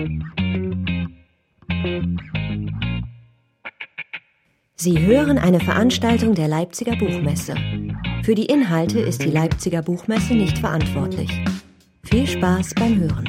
Sie hören eine Veranstaltung der Leipziger Buchmesse. Für die Inhalte ist die Leipziger Buchmesse nicht verantwortlich. Viel Spaß beim Hören.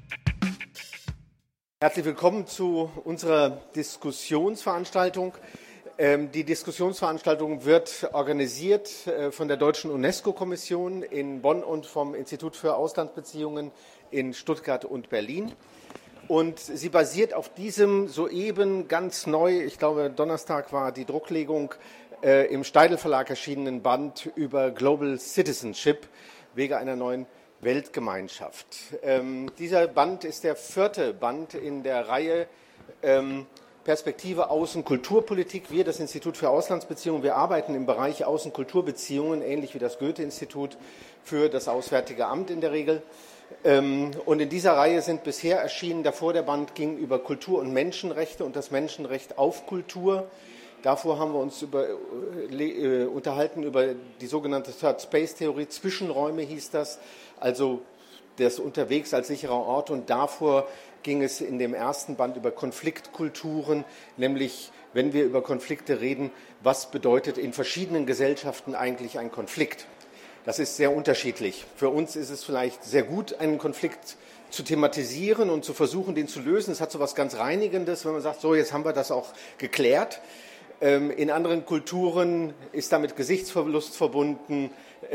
Herzlich willkommen zu unserer Diskussionsveranstaltung. Die Diskussionsveranstaltung wird organisiert von der Deutschen UNESCO-Kommission in Bonn und vom Institut für Auslandsbeziehungen in Stuttgart und Berlin. Und sie basiert auf diesem soeben ganz neu, ich glaube Donnerstag war die Drucklegung, im Steidl Verlag erschienenen Band über Global Citizenship, Wege einer neuen Weltgemeinschaft. Dieser Band ist der 4. Band in der Reihe Perspektive Außen-Kulturpolitik. Wir, das Institut für Auslandsbeziehungen, wir arbeiten im Bereich Außen-Kulturbeziehungen, ähnlich wie das Goethe-Institut für das Auswärtige Amt in der Regel. Und in dieser Reihe sind bisher erschienen, davor der Band ging über Kultur und Menschenrechte und das Menschenrecht auf Kultur. Davor haben wir uns unterhalten über die sogenannte Third Space Theorie, Zwischenräume hieß das, also das Unterwegs als sicherer Ort. Und davor ging es in dem ersten Band über Konfliktkulturen, nämlich wenn wir über Konflikte reden, was bedeutet in verschiedenen Gesellschaften eigentlich ein Konflikt? Das ist sehr unterschiedlich. Für uns ist es vielleicht sehr gut, einen Konflikt zu thematisieren und zu versuchen, den zu lösen. Es hat so etwas ganz Reinigendes, wenn man sagt, so, jetzt haben wir das auch geklärt. In anderen Kulturen ist damit Gesichtsverlust verbunden.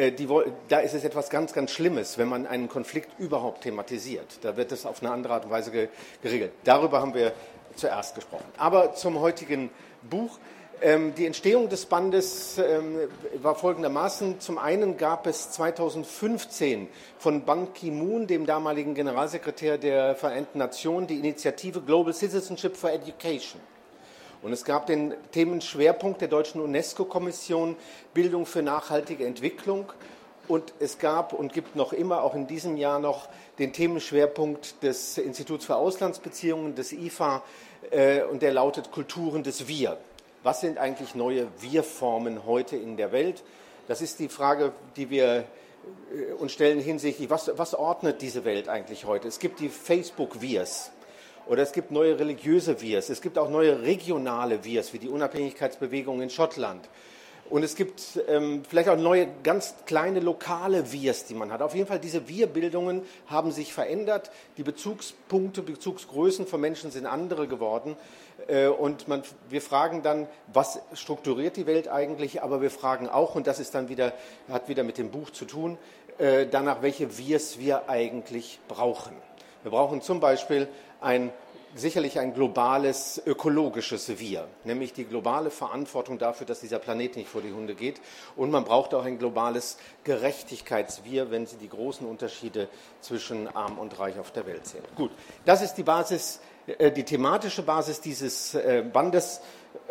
Da ist es etwas ganz, ganz Schlimmes, wenn man einen Konflikt überhaupt thematisiert. Da wird es auf eine andere Art und Weise geregelt. Darüber haben wir zuerst gesprochen. Aber zum heutigen Buch. Die Entstehung des Bandes war folgendermaßen. Zum einen gab es 2015 von Ban Ki-moon, dem damaligen Generalsekretär der Vereinten Nationen, die Initiative Global Citizenship for Education. Und es gab den Themenschwerpunkt der Deutschen UNESCO-Kommission Bildung für nachhaltige Entwicklung. Und es gab und gibt noch immer, auch in diesem Jahr noch, den Themenschwerpunkt des Instituts für Auslandsbeziehungen, des IFA, und der lautet Kulturen des Wir. Was sind eigentlich neue Wir-Formen heute in der Welt? Das ist die Frage, die wir uns stellen hinsichtlich, was ordnet diese Welt eigentlich heute? Es gibt die Facebook-Wirs oder es gibt neue religiöse Wirs, es gibt auch neue regionale Wirs, wie die Unabhängigkeitsbewegung in Schottland. Und es gibt vielleicht auch neue, ganz kleine lokale Wirs, die man hat. Auf jeden Fall, diese Wir-Bildungen haben sich verändert. Die Bezugspunkte, Bezugsgrößen von Menschen sind andere geworden. Und wir fragen dann, was strukturiert die Welt eigentlich? Aber wir fragen auch, und das ist dann hat wieder mit dem Buch zu tun, danach, welche Wirs wir eigentlich brauchen. Wir brauchen zum Beispiel sicherlich ein globales ökologisches Wir, nämlich die globale Verantwortung dafür, dass dieser Planet nicht vor die Hunde geht. Und man braucht auch ein globales Gerechtigkeitswir, wenn Sie die großen Unterschiede zwischen Arm und Reich auf der Welt sehen. Gut, das ist die Basis, die thematische Basis dieses Bandes,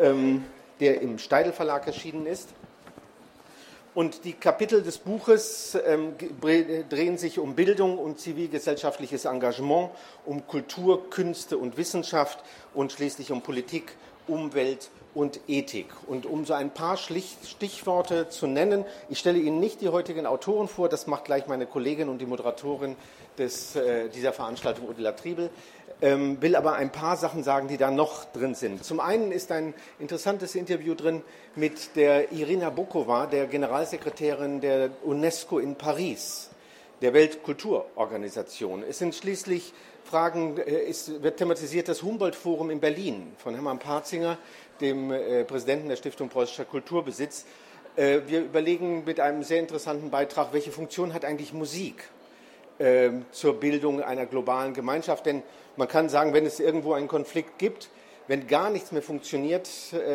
der im Steidl Verlag erschienen ist. Und die Kapitel des Buches drehen sich um Bildung und zivilgesellschaftliches Engagement, um Kultur, Künste und Wissenschaft und schließlich um Politik, Umwelt und Ethik. Und um so ein paar Stichworte zu nennen, ich stelle Ihnen nicht die heutigen Autoren vor, das macht gleich meine Kollegin und die Moderatorin dieser Veranstaltung, Ursula Triebel, will aber ein paar Sachen sagen, die da noch drin sind. Zum einen ist ein interessantes Interview drin mit der Irina Bokova, der Generalsekretärin der UNESCO in Paris, der Weltkulturorganisation. Es sind schließlich Fragen, wird thematisiert das Humboldt-Forum in Berlin von Hermann Parzinger, dem Präsidenten der Stiftung Preußischer Kulturbesitz. Wir überlegen mit einem sehr interessanten Beitrag, welche Funktion hat eigentlich Musik zur Bildung einer globalen Gemeinschaft. Denn man kann sagen, wenn es irgendwo einen Konflikt gibt, wenn gar nichts mehr funktioniert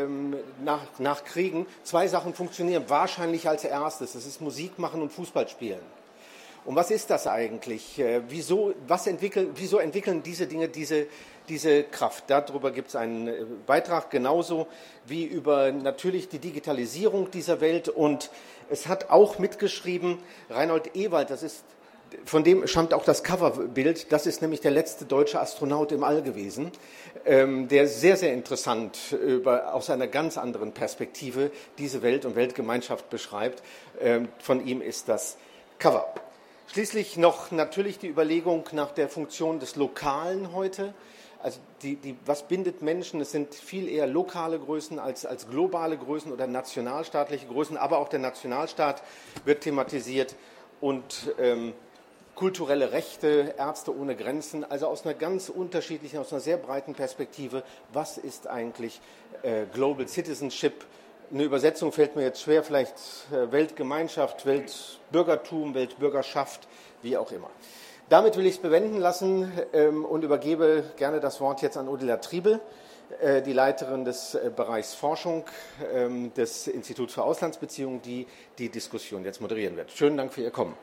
nach Kriegen, 2 Sachen funktionieren wahrscheinlich als erstes. Das ist Musik machen und Fußball spielen. Und was ist das eigentlich? Wieso entwickeln diese Dinge diese Kraft? Darüber gibt es einen Beitrag, genauso wie über natürlich die Digitalisierung dieser Welt. Und es hat auch mitgeschrieben Reinhold Ewald, von dem stammt auch das Coverbild, das ist nämlich der letzte deutsche Astronaut im All gewesen, der sehr, sehr interessant aus einer ganz anderen Perspektive diese Welt und Weltgemeinschaft beschreibt. Von ihm ist das Cover. Schließlich noch natürlich die Überlegung nach der Funktion des Lokalen heute. Also was bindet Menschen? Es sind viel eher lokale Größen als globale Größen oder nationalstaatliche Größen, aber auch der Nationalstaat wird thematisiert und kulturelle Rechte, Ärzte ohne Grenzen, also aus einer ganz unterschiedlichen, aus einer sehr breiten Perspektive, was ist eigentlich Global Citizenship? Eine Übersetzung fällt mir jetzt schwer, vielleicht Weltgemeinschaft, Weltbürgertum, Weltbürgerschaft, wie auch immer. Damit will ich es bewenden lassen und übergebe gerne das Wort jetzt an Odila Triebel, die Leiterin des Bereichs Forschung des Instituts für Auslandsbeziehungen, die die Diskussion jetzt moderieren wird. Schönen Dank für Ihr Kommen.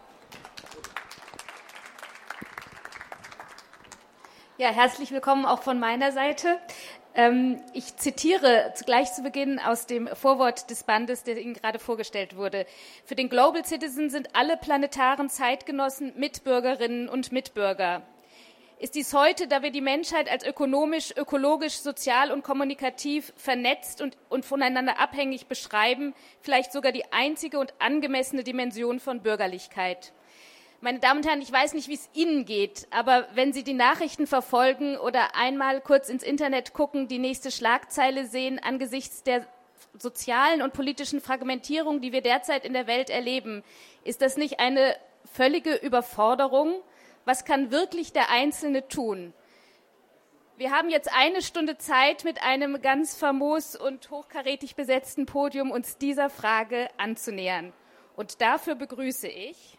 Ja, herzlich willkommen auch von meiner Seite. Ich zitiere gleich zu Beginn aus dem Vorwort des Bandes, der Ihnen gerade vorgestellt wurde. Für den Global Citizen sind alle planetaren Zeitgenossen Mitbürgerinnen und Mitbürger. Ist dies heute, da wir die Menschheit als ökonomisch, ökologisch, sozial und kommunikativ vernetzt und voneinander abhängig beschreiben, vielleicht sogar die einzige und angemessene Dimension von Bürgerlichkeit? Meine Damen und Herren, ich weiß nicht, wie es Ihnen geht, aber wenn Sie die Nachrichten verfolgen oder einmal kurz ins Internet gucken, die nächste Schlagzeile sehen, angesichts der sozialen und politischen Fragmentierung, die wir derzeit in der Welt erleben, ist das nicht eine völlige Überforderung? Was kann wirklich der Einzelne tun? Wir haben jetzt 1 Stunde Zeit, mit einem ganz famos und hochkarätig besetzten Podium uns dieser Frage anzunähern. Und dafür begrüße ich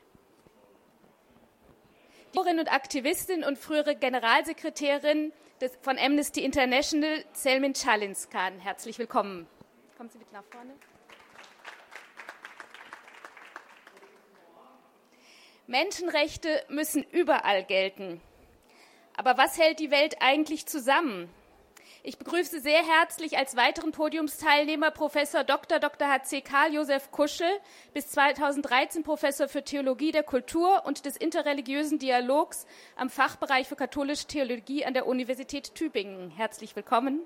die Autorin und Aktivistin und frühere Generalsekretärin von Amnesty International, Selmin Çalinskan. Herzlich willkommen. Kommen Sie bitte nach vorne. Menschenrechte müssen überall gelten. Aber was hält die Welt eigentlich zusammen? Ich begrüße sehr herzlich als weiteren Podiumsteilnehmer Professor Dr. h.c. Karl Josef Kuschel, bis 2013 Professor für Theologie der Kultur und des interreligiösen Dialogs am Fachbereich für katholische Theologie an der Universität Tübingen. Herzlich willkommen.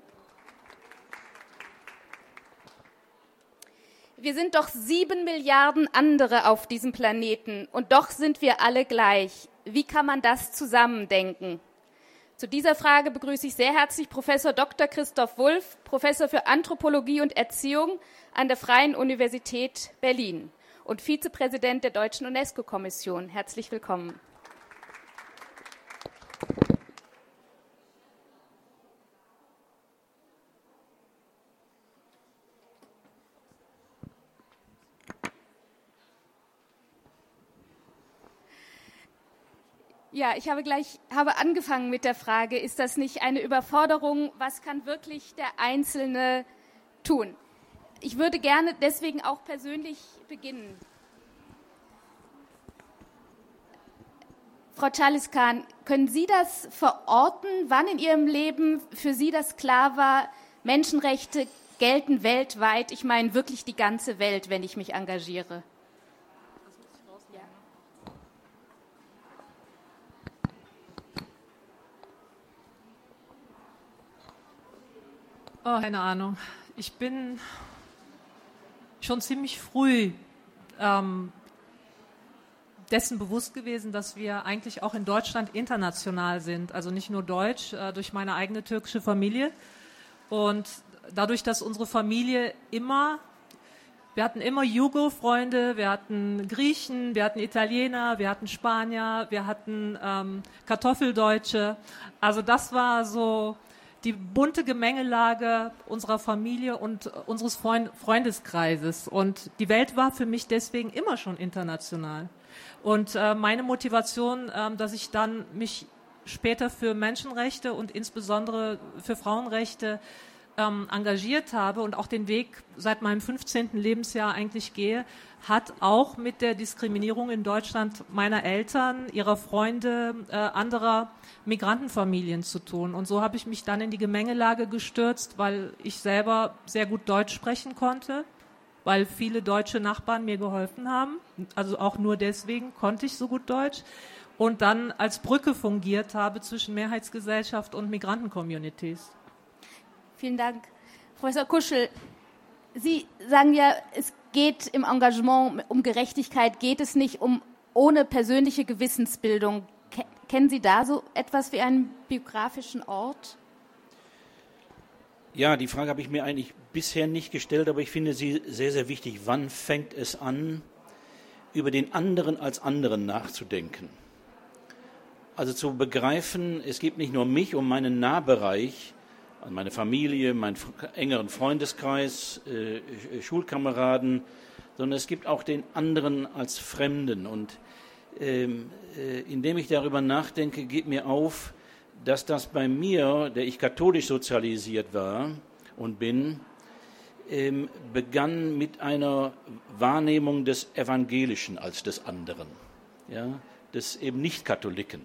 Wir sind doch 7 Milliarden andere auf diesem Planeten und doch sind wir alle gleich. Wie kann man das zusammendenken? Zu dieser Frage begrüße ich sehr herzlich Professor Dr. Christoph Wulff, Professor für Anthropologie und Erziehung an der Freien Universität Berlin und Vizepräsident der Deutschen UNESCO-Kommission. Herzlich willkommen. Ja, ich habe angefangen mit der Frage, ist das nicht eine Überforderung? Was kann wirklich der Einzelne tun? Ich würde gerne deswegen auch persönlich beginnen. Frau Çalinskan, können Sie das verorten, wann in Ihrem Leben für Sie das klar war, Menschenrechte gelten weltweit? Ich meine wirklich die ganze Welt, wenn ich mich engagiere. Oh, keine Ahnung. Ich bin schon ziemlich früh dessen bewusst gewesen, dass wir eigentlich auch in Deutschland international sind. Also nicht nur deutsch, durch meine eigene türkische Familie. Und dadurch, dass unsere Familie wir hatten immer Jugo-Freunde, wir hatten Griechen, wir hatten Italiener, wir hatten Spanier, wir hatten Kartoffeldeutsche. Also das war so die bunte Gemengelage unserer Familie und unseres Freundeskreises. Und die Welt war für mich deswegen immer schon international. Und meine Motivation, dass ich dann mich später für Menschenrechte und insbesondere für Frauenrechte engagiert habe und auch den Weg seit meinem 15. Lebensjahr eigentlich gehe, hat auch mit der Diskriminierung in Deutschland meiner Eltern, ihrer Freunde, anderer Migrantenfamilien zu tun. Und so habe ich mich dann in die Gemengelage gestürzt, weil ich selber sehr gut Deutsch sprechen konnte, weil viele deutsche Nachbarn mir geholfen haben. Also auch nur deswegen konnte ich so gut Deutsch. Und dann als Brücke fungiert habe zwischen Mehrheitsgesellschaft und Migranten-Communities. Vielen Dank. Professor Kuschel, Sie sagen ja, es geht im Engagement um Gerechtigkeit, geht es nicht um ohne persönliche Gewissensbildung. Kennen Sie da so etwas wie einen biografischen Ort? Ja, die Frage habe ich mir eigentlich bisher nicht gestellt, aber ich finde sie sehr, sehr wichtig. Wann fängt es an, über den anderen als anderen nachzudenken? Also zu begreifen, es gibt nicht nur mich und meinen Nahbereich, also meine Familie, meinen engeren Freundeskreis, Schulkameraden, sondern es gibt auch den anderen als Fremden. Und indem ich darüber nachdenke, geht mir auf, dass das bei mir, der ich katholisch sozialisiert war und bin, begann mit einer Wahrnehmung des Evangelischen als des anderen, ja, des eben Nicht-Katholiken.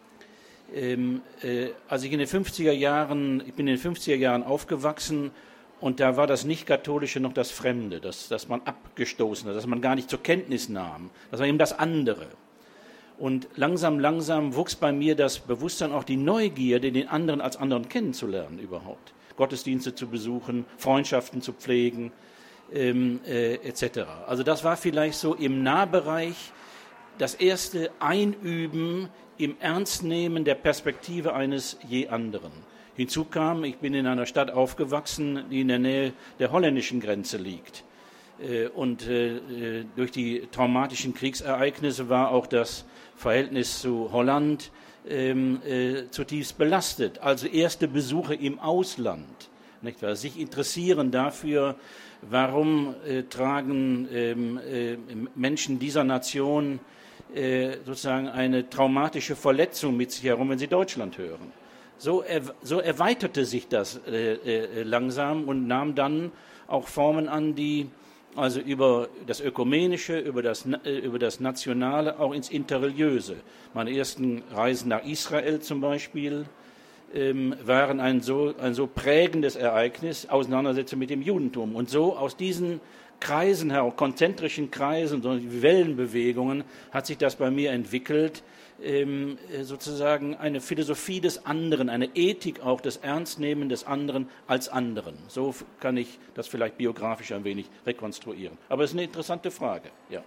Als ich bin in den 50er Jahren aufgewachsen und da war das Nicht-Katholische noch das Fremde, das man abgestoßen hat, das man gar nicht zur Kenntnis nahm, das war eben das andere. Und langsam wuchs bei mir das Bewusstsein, auch die Neugierde, den anderen als anderen kennenzulernen überhaupt. Gottesdienste zu besuchen, Freundschaften zu pflegen, etc. Also das war vielleicht so im Nahbereich das erste Einüben im Ernstnehmen der Perspektive eines je anderen. Hinzu kam, ich bin in einer Stadt aufgewachsen, die in der Nähe der holländischen Grenze liegt. Und durch die traumatischen Kriegsereignisse war auch das Verhältnis zu Holland zutiefst belastet. Also erste Besuche im Ausland, nicht wahr? Sich interessieren dafür, warum tragen Menschen dieser Nation sozusagen eine traumatische Verletzung mit sich herum, wenn sie Deutschland hören. So erweiterte sich das langsam und nahm dann auch Formen an, die also über das Ökumenische, über das Nationale, auch ins Interreligiöse. Meine ersten Reisen nach Israel zum Beispiel waren ein so prägendes Ereignis, Auseinandersetzung mit dem Judentum. Und so aus diesen Kreisen, konzentrischen Kreisen, Wellenbewegungen, hat sich das bei mir entwickelt, sozusagen eine Philosophie des anderen, eine Ethik auch des Ernstnehmen des anderen als anderen. So kann ich das vielleicht biografisch ein wenig rekonstruieren. Aber es ist eine interessante Frage. Ja.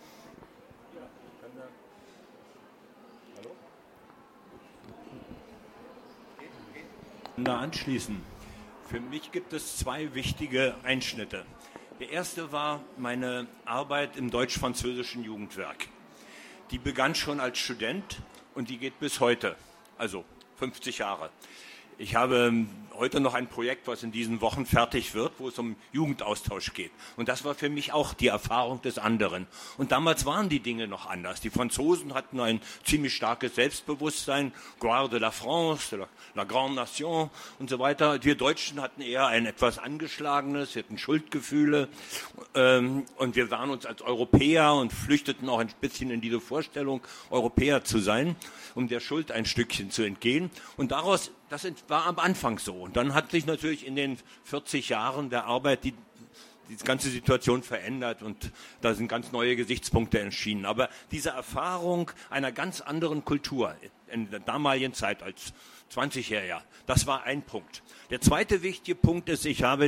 Anschließen. Für mich gibt es zwei wichtige Einschnitte. Der erste war meine Arbeit im deutsch-französischen Jugendwerk. Die begann schon als Student und die geht bis heute, also 50 Jahre. Ich habe heute noch ein Projekt, was in diesen Wochen fertig wird, wo es um Jugendaustausch geht. Und das war für mich auch die Erfahrung des anderen. Und damals waren die Dinge noch anders. Die Franzosen hatten ein ziemlich starkes Selbstbewusstsein, Gloire de la France, de la Grande Nation und so weiter. Wir Deutschen hatten eher ein etwas angeschlagenes, wir hatten Schuldgefühle. Und wir sahen uns als Europäer und flüchteten auch ein bisschen in diese Vorstellung, Europäer zu sein, um der Schuld ein Stückchen zu entgehen. Und daraus, das war am Anfang so. Und dann hat sich natürlich in den 40 Jahren der Arbeit die ganze Situation verändert und da sind ganz neue Gesichtspunkte erschienen. Aber diese Erfahrung einer ganz anderen Kultur in der damaligen Zeit als 20-Jähriger, das war ein Punkt. Der zweite wichtige Punkt ist, ich habe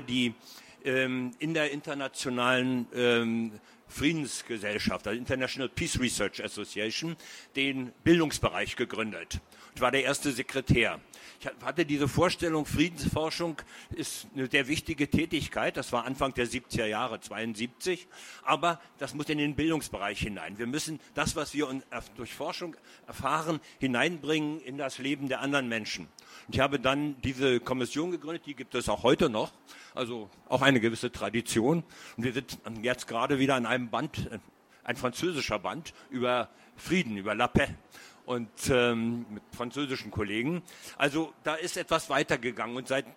in der internationalen Friedensgesellschaft, der International Peace Research Association, den Bildungsbereich gegründet. Ich war der erste Sekretär. Ich hatte diese Vorstellung, Friedensforschung ist eine sehr wichtige Tätigkeit. Das war Anfang der 70er Jahre, 72. Aber das muss in den Bildungsbereich hinein. Wir müssen das, was wir durch Forschung erfahren, hineinbringen in das Leben der anderen Menschen. Und ich habe dann diese Kommission gegründet, die gibt es auch heute noch. Also auch eine gewisse Tradition. Und wir sind jetzt gerade wieder an einem Band, ein französischer Band über Frieden, über La Paix. Und mit französischen Kollegen. Also da ist etwas weitergegangen und seit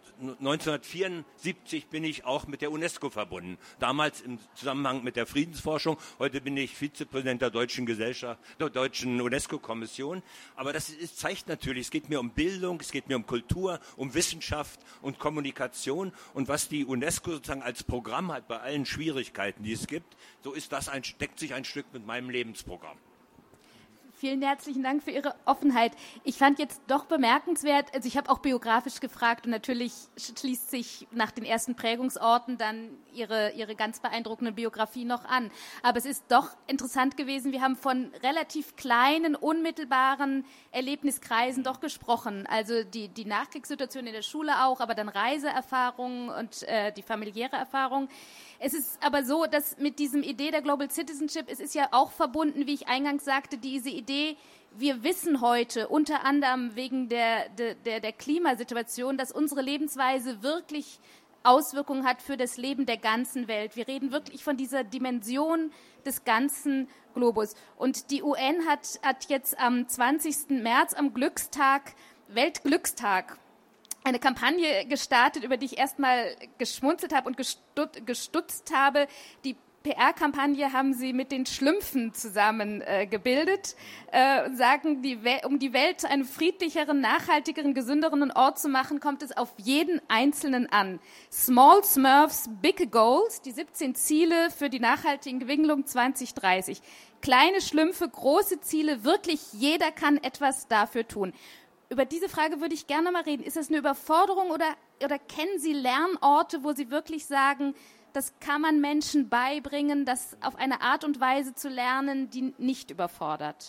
1974 bin ich auch mit der UNESCO verbunden. Damals im Zusammenhang mit der Friedensforschung. Heute bin ich Vizepräsident der deutschen UNESCO-Kommission. Aber das zeigt natürlich, es geht mir um Bildung, es geht mir um Kultur, um Wissenschaft und Kommunikation. Und was die UNESCO sozusagen als Programm hat bei allen Schwierigkeiten, die es gibt, so ist das deckt sich ein Stück mit meinem Lebensprogramm. Vielen herzlichen Dank für Ihre Offenheit. Ich fand jetzt doch bemerkenswert, also ich habe auch biografisch gefragt und natürlich schließt sich nach den ersten Prägungsorten dann Ihre ganz beeindruckende Biografie noch an. Aber es ist doch interessant gewesen, wir haben von relativ kleinen, unmittelbaren Erlebniskreisen doch gesprochen. Also die Nachkriegssituation in der Schule auch, aber dann Reiseerfahrungen und die familiäre Erfahrung. Es ist aber so, dass mit diesem Idee der Global Citizenship, es ist ja auch verbunden, wie ich eingangs sagte, diese Idee, wir wissen heute unter anderem wegen der Klimasituation, dass unsere Lebensweise wirklich Auswirkungen hat für das Leben der ganzen Welt. Wir reden wirklich von dieser Dimension des ganzen Globus. Und die UN hat jetzt am 20. März, am Weltglückstag, eine Kampagne gestartet, über die ich erstmal geschmunzelt habe und gestutzt habe. Die PR-Kampagne haben sie mit den Schlümpfen zusammen gebildet, sagen, um die Welt zu einem friedlicheren, nachhaltigeren, gesünderen Ort zu machen, kommt es auf jeden Einzelnen an. Small Smurfs, Big Goals, die 17 Ziele für die nachhaltige Entwicklung 2030. Kleine Schlümpfe, große Ziele, wirklich jeder kann etwas dafür tun. Über diese Frage würde ich gerne mal reden. Ist das eine Überforderung oder kennen Sie Lernorte, wo Sie wirklich sagen, das kann man Menschen beibringen, das auf eine Art und Weise zu lernen, die nicht überfordert?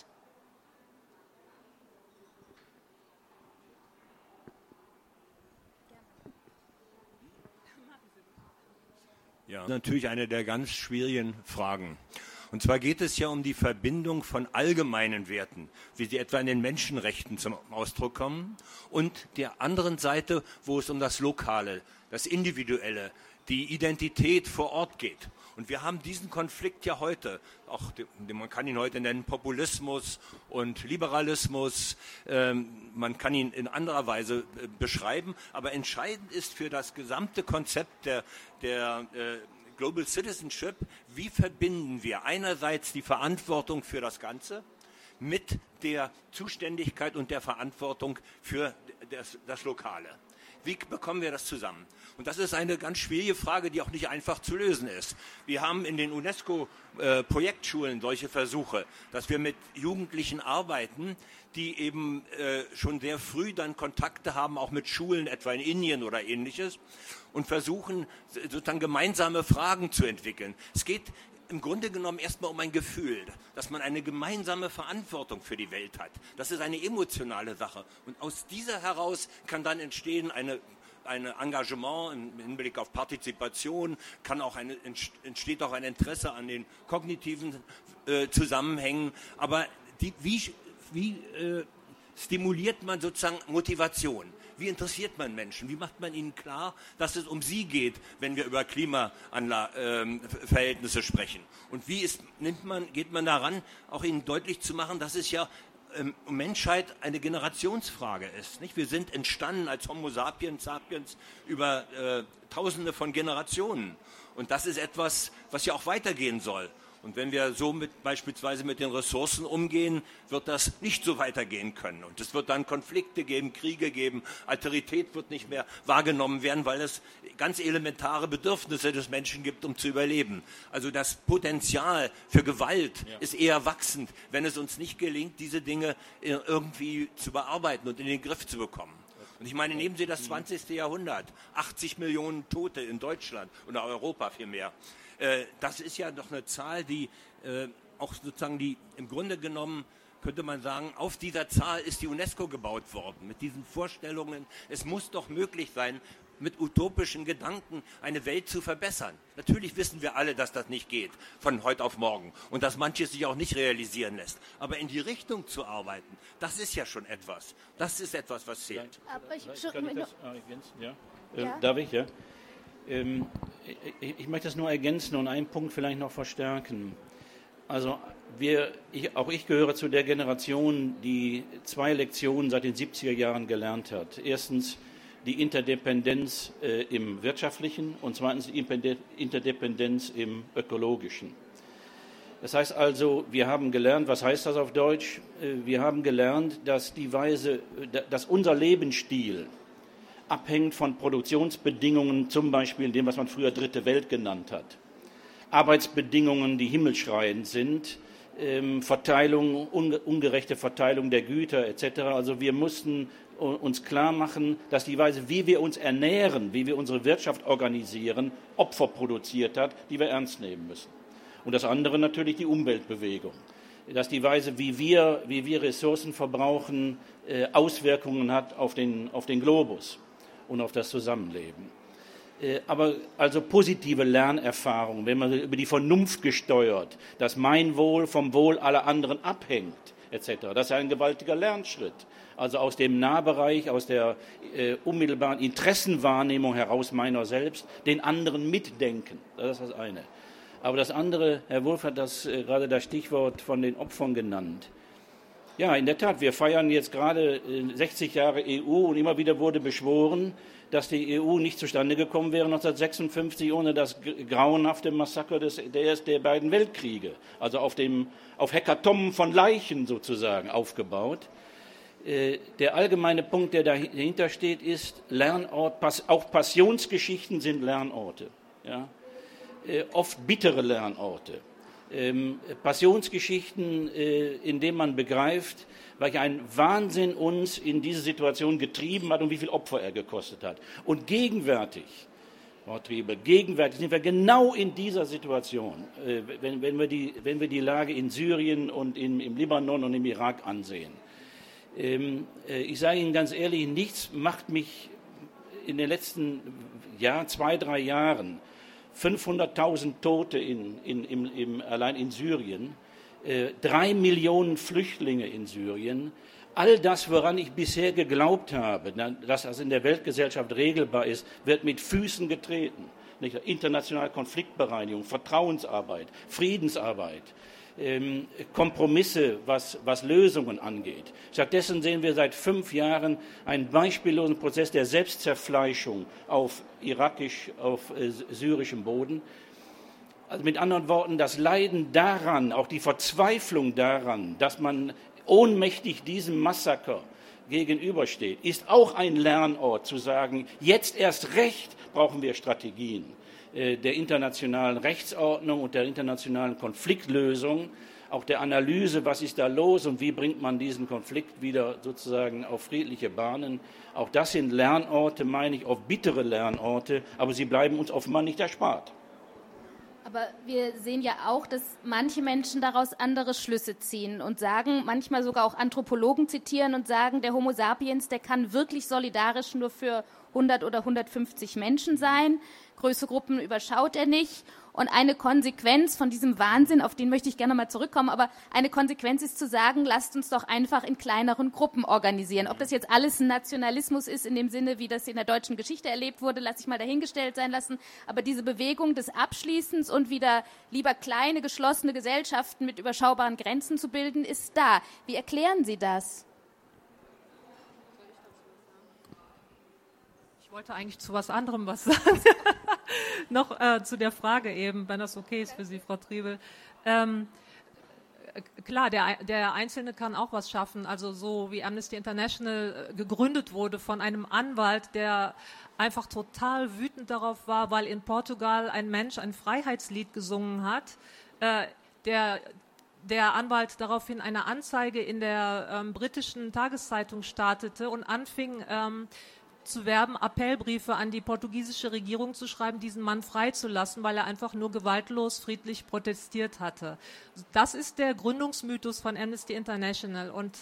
Ja, natürlich eine der ganz schwierigen Fragen. Und zwar geht es ja um die Verbindung von allgemeinen Werten, wie sie etwa in den Menschenrechten zum Ausdruck kommen, und der anderen Seite, wo es um das Lokale, das Individuelle, die Identität vor Ort geht. Und wir haben diesen Konflikt ja heute, auch man kann ihn heute nennen Populismus und Liberalismus, man kann ihn in anderer Weise beschreiben, aber entscheidend ist für das gesamte Konzept der Global Citizenship, wie verbinden wir einerseits die Verantwortung für das Ganze mit der Zuständigkeit und der Verantwortung für das Lokale. Wie bekommen wir das zusammen? Und das ist eine ganz schwierige Frage, die auch nicht einfach zu lösen ist. Wir haben in den UNESCO-Projektschulen solche Versuche, dass wir mit Jugendlichen arbeiten, die eben schon sehr früh dann Kontakte haben, auch mit Schulen, etwa in Indien oder Ähnliches, und versuchen, sozusagen gemeinsame Fragen zu entwickeln. Es geht im Grunde genommen erstmal um ein Gefühl, dass man eine gemeinsame Verantwortung für die Welt hat. Das ist eine emotionale Sache. Und aus dieser heraus kann dann entstehen ein Engagement im Hinblick auf Partizipation, entsteht auch ein Interesse an den kognitiven Zusammenhängen. Aber wie stimuliert man sozusagen Motivation? Wie interessiert man Menschen? Wie macht man ihnen klar, dass es um sie geht, wenn wir über Klimaverhältnisse sprechen? Und geht man daran, auch ihnen deutlich zu machen, dass es ja Menschheit eine Generationsfrage ist. Nicht? Wir sind entstanden als Homo sapiens über Tausende von Generationen. Und das ist etwas, was ja auch weitergehen soll. Und wenn wir so beispielsweise mit den Ressourcen umgehen, wird das nicht so weitergehen können. Und es wird dann Konflikte geben, Kriege geben, Alterität wird nicht mehr wahrgenommen werden, weil es ganz elementare Bedürfnisse des Menschen gibt, um zu überleben. Also das Potenzial für Gewalt ist eher wachsend, wenn es uns nicht gelingt, diese Dinge irgendwie zu bearbeiten und in den Griff zu bekommen. Und ich meine, nehmen Sie das 20. Jahrhundert, 80 Millionen Tote in Deutschland oder Europa vielmehr. Das ist ja doch eine Zahl, die auch sozusagen im Grunde genommen, könnte man sagen, auf dieser Zahl ist die UNESCO gebaut worden, mit diesen Vorstellungen. Es muss doch möglich sein, mit utopischen Gedanken eine Welt zu verbessern. Natürlich wissen wir alle, dass das nicht geht, von heute auf morgen, und dass manches sich auch nicht realisieren lässt. Aber in die Richtung zu arbeiten, das ist ja schon etwas. Das ist etwas, was zählt. Kann ich das ergänzen? Ja. Darf ich? Ja. Ich möchte das nur ergänzen und einen Punkt vielleicht noch verstärken. Also auch ich gehöre zu der Generation, die 2 Lektionen seit den 70er Jahren gelernt hat. Erstens die Interdependenz im Wirtschaftlichen und zweitens die Interdependenz im Ökologischen. Das heißt also, wir haben gelernt, was heißt das auf Deutsch? Wir haben gelernt, dass unser Lebensstil abhängt von Produktionsbedingungen, zum Beispiel dem, was man früher Dritte Welt genannt hat. Arbeitsbedingungen, die himmelschreiend sind, Verteilung, ungerechte Verteilung der Güter etc. Also wir mussten uns klar machen, dass die Weise, wie wir uns ernähren, wie wir unsere Wirtschaft organisieren, Opfer produziert hat, die wir ernst nehmen müssen. Und das andere natürlich die Umweltbewegung, dass die Weise, wie wir Ressourcen verbrauchen, Auswirkungen hat auf den Globus und auf das Zusammenleben. Aber also positive Lernerfahrungen, wenn man über die Vernunft gesteuert, dass mein Wohl vom Wohl aller anderen abhängt, etc. Das ist ein gewaltiger Lernschritt. Also aus dem Nahbereich, aus der unmittelbaren Interessenwahrnehmung heraus meiner selbst, den anderen mitdenken. Das ist das eine. Aber das andere, Herr Wulff hat gerade das Stichwort von den Opfern genannt. Ja, in der Tat, wir feiern jetzt gerade 60 Jahre EU und immer wieder wurde beschworen, dass die EU nicht zustande gekommen wäre 1956 ohne das grauenhafte Massaker der beiden Weltkriege, also auf Hekatomben von Leichen sozusagen aufgebaut. Der allgemeine Punkt, der dahinter steht, ist, auch Passionsgeschichten sind Lernorte, ja? Oft bittere Lernorte. Passionsgeschichten, in denen man begreift, welch ein Wahnsinn uns in diese Situation getrieben hat und wie viel Opfer er gekostet hat. Und gegenwärtig, Frau Triebel, sind wir genau in dieser Situation, wenn wir die Lage in Syrien und im Libanon und im Irak ansehen. Ich sage Ihnen ganz ehrlich, nichts macht mich in den letzten 2-3 Jahren 500.000 Tote allein in Syrien, 3 Millionen Flüchtlinge in Syrien. All das, woran ich bisher geglaubt habe, dass das in der Weltgesellschaft regelbar ist, wird mit Füßen getreten. Internationale Konfliktbereinigung, Vertrauensarbeit, Friedensarbeit, Kompromisse, was Lösungen angeht. Stattdessen sehen wir seit 5 Jahren einen beispiellosen Prozess der Selbstzerfleischung auf syrischem Boden. Also mit anderen Worten, das Leiden daran, auch die Verzweiflung daran, dass man ohnmächtig diesem Massaker gegenübersteht, ist auch ein Lernort zu sagen, jetzt erst recht brauchen wir Strategien der internationalen Rechtsordnung und der internationalen Konfliktlösung, auch der Analyse, was ist da los und wie bringt man diesen Konflikt wieder sozusagen auf friedliche Bahnen. Auch das sind Lernorte, meine ich, auch bittere Lernorte, aber sie bleiben uns offenbar nicht erspart. Aber wir sehen ja auch, dass manche Menschen daraus andere Schlüsse ziehen und sagen, manchmal sogar auch Anthropologen zitieren und sagen, der Homo sapiens, der kann wirklich solidarisch nur für 100 oder 150 Menschen sein. Größere Gruppen überschaut er nicht. Und eine Konsequenz von diesem Wahnsinn, auf den möchte ich gerne mal zurückkommen, aber eine Konsequenz ist zu sagen, lasst uns doch einfach in kleineren Gruppen organisieren. Ob das jetzt alles ein Nationalismus ist, in dem Sinne, wie das in der deutschen Geschichte erlebt wurde, lasse ich mal dahingestellt sein lassen. Aber diese Bewegung des Abschließens und wieder lieber kleine, geschlossene Gesellschaften mit überschaubaren Grenzen zu bilden, ist da. Wie erklären Sie das? Ich wollte eigentlich zu was anderem was sagen. Noch zu der Frage eben, wenn das okay ist für Sie, Frau Triebel. Klar, der Einzelne kann auch was schaffen. Also so wie Amnesty International gegründet wurde von einem Anwalt, der einfach total wütend darauf war, weil in Portugal ein Mensch ein Freiheitslied gesungen hat. Der Anwalt daraufhin eine Anzeige in der britischen Tageszeitung startete und anfing zu werben, Appellbriefe an die portugiesische Regierung zu schreiben, diesen Mann freizulassen, weil er einfach nur gewaltlos, friedlich protestiert hatte. Das ist der Gründungsmythos von Amnesty International. Und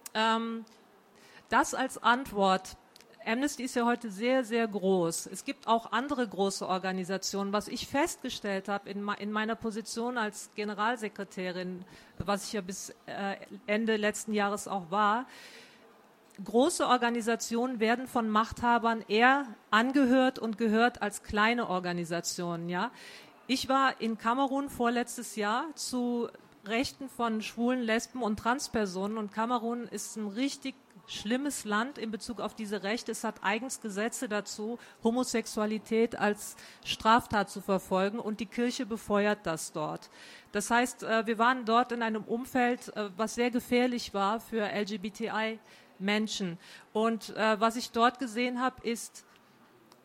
das als Antwort. Amnesty ist ja heute sehr, sehr groß. Es gibt auch andere große Organisationen. Was ich festgestellt habe in meiner Position als Generalsekretärin, was ich ja bis Ende letzten Jahres auch war, große Organisationen werden von Machthabern eher angehört und gehört als kleine Organisationen. Ja? Ich war in Kamerun vorletztes Jahr zu Rechten von Schwulen, Lesben und Transpersonen und Kamerun ist ein richtig schlimmes Land in Bezug auf diese Rechte. Es hat eigens Gesetze dazu, Homosexualität als Straftat zu verfolgen und die Kirche befeuert das dort. Das heißt, wir waren dort in einem Umfeld, was sehr gefährlich war für LGBTI-Menschen. Und was ich dort gesehen habe, ist,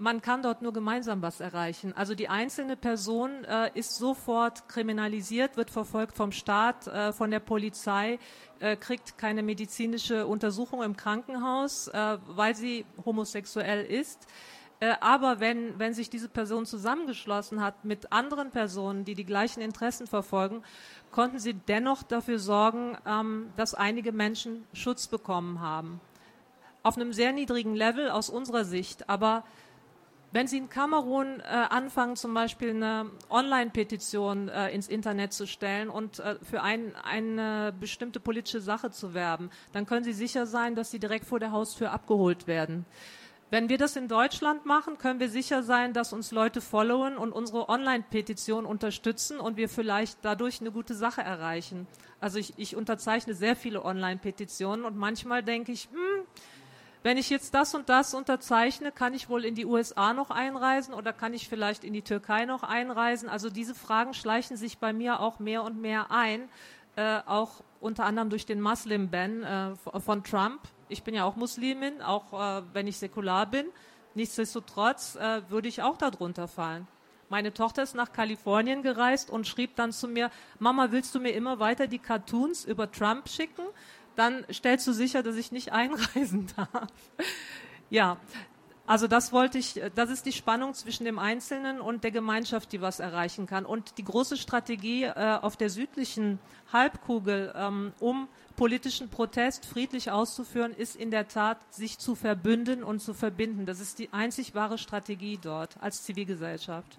man kann dort nur gemeinsam was erreichen. Also die einzelne Person ist sofort kriminalisiert, wird verfolgt vom Staat, von der Polizei, kriegt keine medizinische Untersuchung im Krankenhaus, weil sie homosexuell ist. Aber wenn sich diese Person zusammengeschlossen hat mit anderen Personen, die die gleichen Interessen verfolgen, konnten sie dennoch dafür sorgen, dass einige Menschen Schutz bekommen haben. Auf einem sehr niedrigen Level aus unserer Sicht. Aber wenn Sie in Kamerun anfangen, zum Beispiel eine Online-Petition ins Internet zu stellen und für eine bestimmte politische Sache zu werben, dann können Sie sicher sein, dass Sie direkt vor der Haustür abgeholt werden. Wenn wir das in Deutschland machen, können wir sicher sein, dass uns Leute followen und unsere Online-Petition unterstützen und wir vielleicht dadurch eine gute Sache erreichen. Also ich unterzeichne sehr viele Online-Petitionen und manchmal denke ich, wenn ich jetzt das und das unterzeichne, kann ich wohl in die USA noch einreisen oder kann ich vielleicht in die Türkei noch einreisen? Also diese Fragen schleichen sich bei mir auch mehr und mehr ein, auch unter anderem durch den Muslim-Ban von Trump. Ich bin ja auch Muslimin, auch wenn ich säkular bin. Nichtsdestotrotz würde ich auch darunter fallen. Meine Tochter ist nach Kalifornien gereist und schrieb dann zu mir, Mama, willst du mir immer weiter die Cartoons über Trump schicken? Dann stellst du sicher, dass ich nicht einreisen darf. Ja, also das ist die Spannung zwischen dem Einzelnen und der Gemeinschaft, die was erreichen kann. Und die große Strategie auf der südlichen Halbkugel, um politischen Protest friedlich auszuführen, ist in der Tat, sich zu verbünden und zu verbinden. Das ist die einzig wahre Strategie dort als Zivilgesellschaft.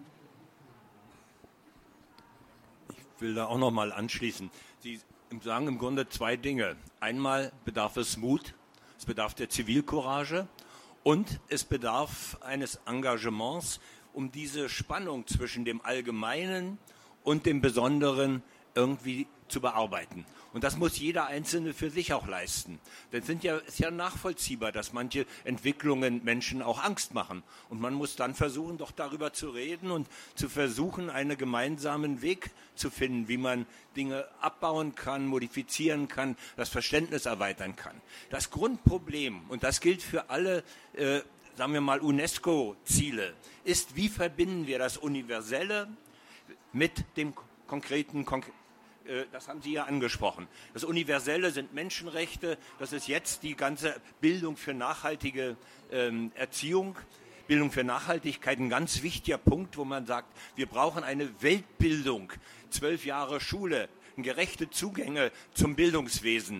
Ich will da auch noch mal anschließen. Sie sagen im Grunde zwei Dinge. Einmal bedarf es Mut, es bedarf der Zivilcourage und es bedarf eines Engagements, um diese Spannung zwischen dem Allgemeinen und dem Besonderen irgendwie zu bearbeiten. Und das muss jeder Einzelne für sich auch leisten. Denn ist ja nachvollziehbar, dass manche Entwicklungen Menschen auch Angst machen. Und man muss dann versuchen, doch darüber zu reden und zu versuchen, einen gemeinsamen Weg zu finden, wie man Dinge abbauen kann, modifizieren kann, das Verständnis erweitern kann. Das Grundproblem, und das gilt für alle, sagen wir mal, UNESCO-Ziele, ist, wie verbinden wir das Universelle mit dem konkreten, das haben Sie ja angesprochen. Das Universelle sind Menschenrechte, das ist jetzt die ganze Bildung für nachhaltige Erziehung, Bildung für Nachhaltigkeit, ein ganz wichtiger Punkt, wo man sagt, wir brauchen eine Weltbildung, 12 Jahre Schule, gerechte Zugänge zum Bildungswesen,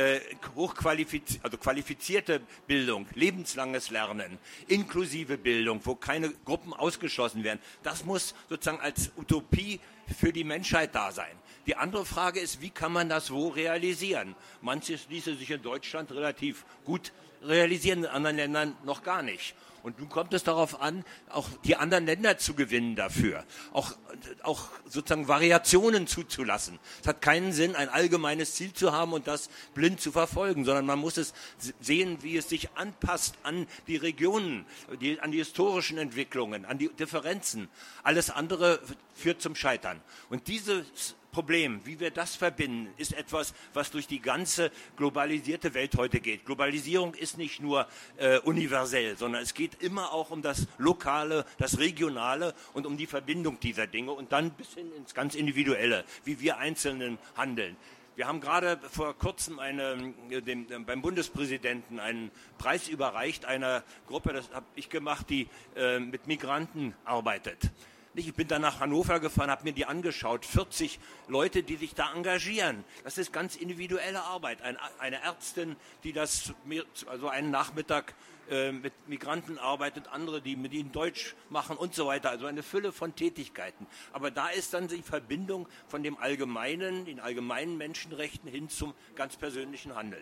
qualifizierte Bildung, lebenslanges Lernen, inklusive Bildung, wo keine Gruppen ausgeschlossen werden. Das muss sozusagen als Utopie für die Menschheit da sein. Die andere Frage ist, wie kann man das wo realisieren? Manches ließe sich in Deutschland relativ gut realisieren, in anderen Ländern noch gar nicht. Und nun kommt es darauf an, auch die anderen Länder zu gewinnen dafür, auch sozusagen Variationen zuzulassen. Es hat keinen Sinn, ein allgemeines Ziel zu haben und das blind zu verfolgen, sondern man muss es sehen, wie es sich anpasst an die Regionen, an die historischen Entwicklungen, an die Differenzen. Alles andere führt zum Scheitern. Und dieses Problem, wie wir das verbinden, ist etwas, was durch die ganze globalisierte Welt heute geht. Globalisierung ist nicht nur universell, sondern es geht immer auch um das Lokale, das Regionale und um die Verbindung dieser Dinge und dann bis hin ins ganz Individuelle, wie wir Einzelnen handeln. Wir haben gerade vor kurzem beim Bundespräsidenten einen Preis überreicht, einer Gruppe, das habe ich gemacht, die mit Migranten arbeitet. Ich bin dann nach Hannover gefahren, habe mir die angeschaut, 40 Leute, die sich da engagieren. Das ist ganz individuelle Arbeit. Eine Ärztin, die also einen Nachmittag mit Migranten arbeitet, andere, die mit ihnen Deutsch machen und so weiter. Also eine Fülle von Tätigkeiten. Aber da ist dann die Verbindung von den allgemeinen Menschenrechten hin zum ganz persönlichen Handeln.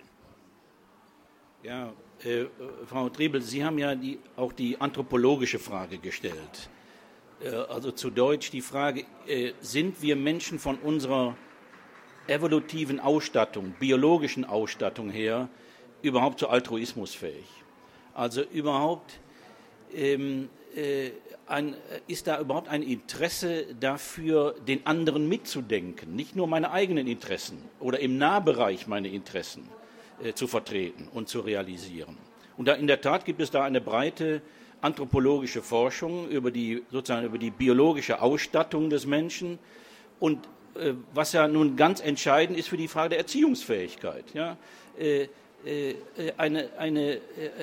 Ja, Frau Trebel, Sie haben ja auch die anthropologische Frage gestellt. Also zu Deutsch die Frage, sind wir Menschen von unserer evolutiven Ausstattung, biologischen Ausstattung her, überhaupt zu Altruismus fähig? Also ist da überhaupt ein Interesse dafür, den anderen mitzudenken, nicht nur meine eigenen Interessen oder im Nahbereich meine Interessen zu vertreten und zu realisieren? Und in der Tat gibt es da eine breite anthropologische Forschung über die biologische Ausstattung des Menschen und was ja nun ganz entscheidend ist für die Frage der Erziehungsfähigkeit. Ja? Eine